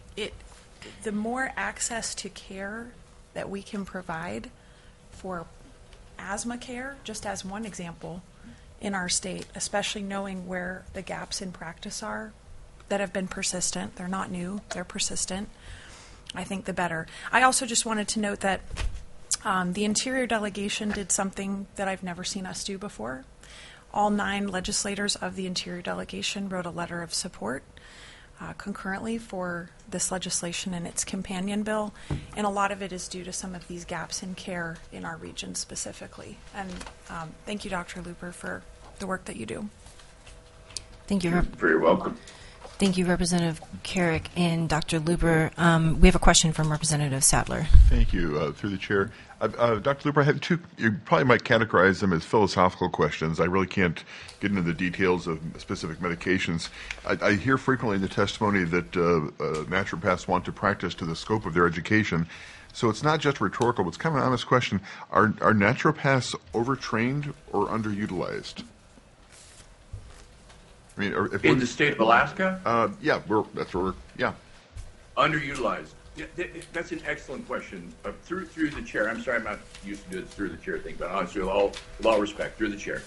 The more access to care that we can provide for asthma care, just as one example, in our state, especially knowing where the gaps in practice are that have been persistent. They're not new, they're persistent. I think the better. I also just wanted to note that the Interior Delegation did something that I've never seen us do before. All 9 legislators of the Interior Delegation wrote a letter of support concurrently for this legislation and its companion bill, and a lot of it is due to some of these gaps in care in our region specifically. And thank you, Dr. Luper, for the work that you do. Thank you. You're very welcome. Thank you, Representative Carrick and Dr. Luper. We have a question from Representative Sadler. Thank you, through the chair. Dr. Luper, I have 2, you probably might categorize them as philosophical questions. I really can't get into the details of specific medications. I hear frequently in the testimony that naturopaths want to practice to the scope of their education. So it's not just rhetorical, but it's kind of an honest question. Are naturopaths overtrained or underutilized? I mean, in the state of Alaska? Yeah, that's where we're, yeah. Underutilized. Yeah, that's an excellent question. Through the chair, I'm sorry I'm not used to doing this through the chair thing, but honestly, with all respect, through the chair.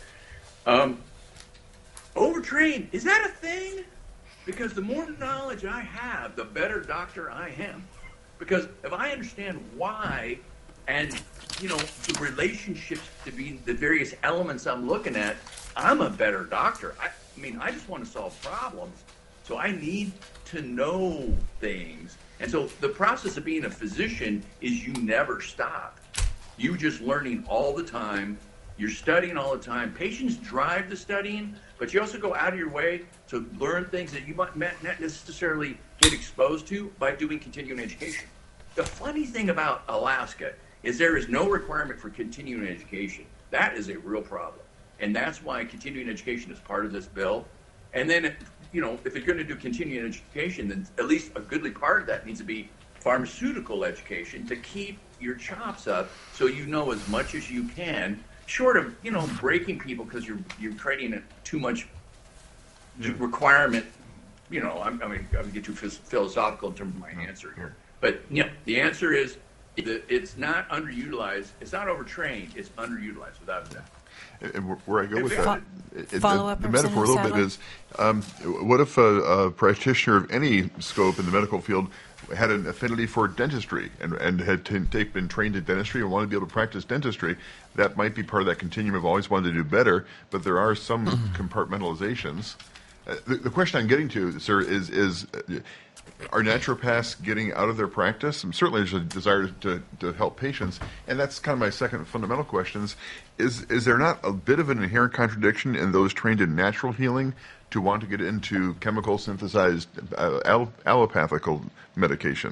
Overtrained, is that a thing? Because the more knowledge I have, the better doctor I am. Because if I understand why and, the relationships to be the various elements I'm looking at, I'm a better doctor. I just want to solve problems. So I need to know things. And so the process of being a physician is you never stop. You just learning all the time. You're studying all the time. Patients drive the studying, but you also go out of your way to learn things that you might not necessarily get exposed to by doing continuing education. The funny thing about Alaska is there is no requirement for continuing education. That is a real problem. And that's why continuing education is part of this bill. And then, if you're going to do continuing education, then at least a goodly part of that needs to be pharmaceutical education to keep your chops up so you know as much as you can, short of, breaking people because you're creating too much requirement. I'm going to get too philosophical in terms of my answer here. But, the answer is it's not underutilized. It's not overtrained. It's underutilized, without a doubt. And where I go with that, Follow-up, the metaphor a little bit is, what if a practitioner of any scope in the medical field had an affinity for dentistry and had been trained in dentistry and wanted to be able to practice dentistry? That might be part of that continuum of always wanting to do better, but there are some compartmentalizations. The question I'm getting to, sir, is are naturopaths getting out of their practice? And certainly there's a desire to help patients, and that's kind of my second fundamental question. Is there not a bit of an inherent contradiction in those trained in natural healing to want to get into chemical synthesized allopathical medication?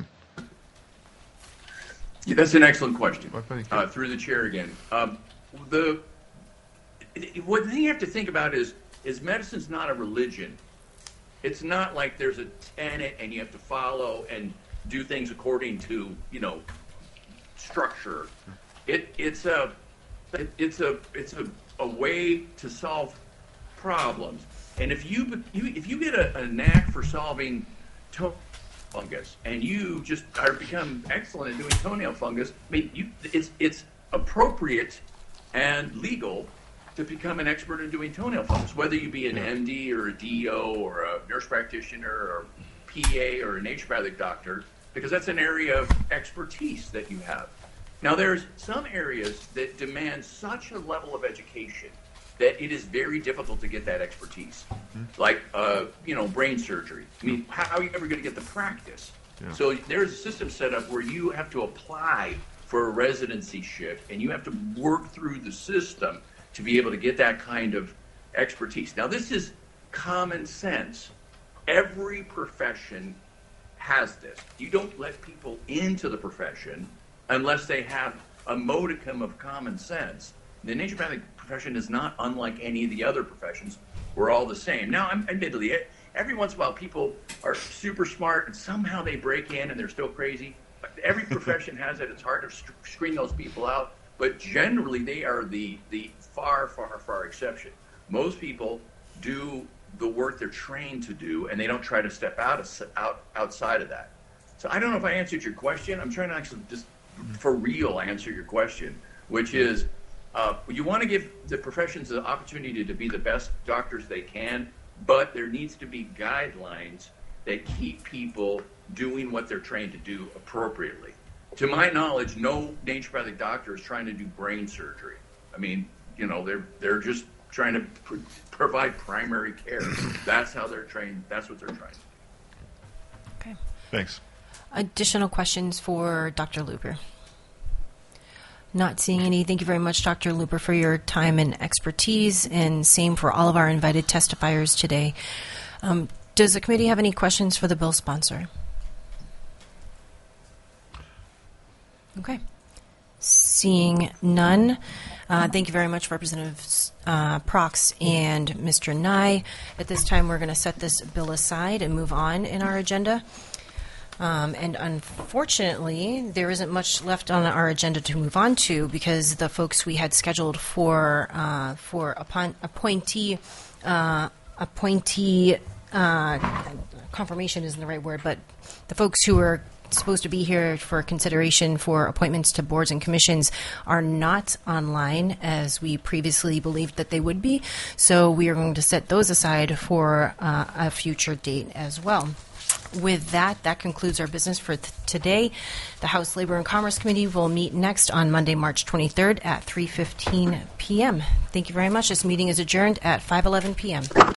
Yeah, that's an excellent question. Through the chair again. The thing you have to think about is medicine's not a religion. It's not like there's a tenet and you have to follow and do things according to, structure. It's a way to solve problems. And if you get a knack for solving toenail fungus and you just become excellent at doing toenail fungus, it's appropriate and legal to become an expert in doing toenail fungus, whether you be an MD or a DO or a nurse practitioner or PA or a naturopathic doctor, because that's an area of expertise that you have. Now, there's some areas that demand such a level of education that it is very difficult to get that expertise, like brain surgery. How are you ever going to get the practice? Yeah. So there's a system set up where you have to apply for a residencyship, and you have to work through the system to be able to get that kind of expertise. Now, this is common sense. Every profession has this. You don't let people into the profession unless they have a modicum of common sense. The naturopathic profession is not unlike any of the other professions. We're all the same. Now, admittedly, every once in a while people are super smart and somehow they break in and they're still crazy. Every profession has it. It's hard to screen those people out. But generally, they are the far, far, far exception. Most people do the work they're trained to do, and they don't try to step outside of that. So I don't know if I answered your question. I'm trying to actually just for real answer your question, which is You want to give the professions the opportunity to be the best doctors they can, but there needs to be guidelines that keep people doing what they're trained to do appropriately. To my knowledge, no naturopathic doctor is trying to do brain surgery. I mean, they're just trying to provide primary care. That's how they're trained. That's what they're trying to do. Okay. Thanks. Additional questions for Dr. Luper? Not seeing any. Thank you very much, Dr. Luper, for your time and expertise, and same for all of our invited testifiers today. Does the committee have any questions for the bill sponsor? Okay. Seeing none, thank you very much, Representatives Prox and Mr. Nye. At this time, we're going to set this bill aside and move on in our agenda. And unfortunately, there isn't much left on our agenda to move on to, because the folks we had scheduled for appointee confirmation isn't the right word, but the folks who are supposed to be here for consideration for appointments to boards and commissions are not online, as we previously believed that they would be. So we are going to set those aside for a future date as well. With that concludes our business for today. The House Labor and Commerce Committee will meet next on Monday, March 23rd at 3:15 p.m. Thank you very much. This meeting is adjourned at 5:11 p.m.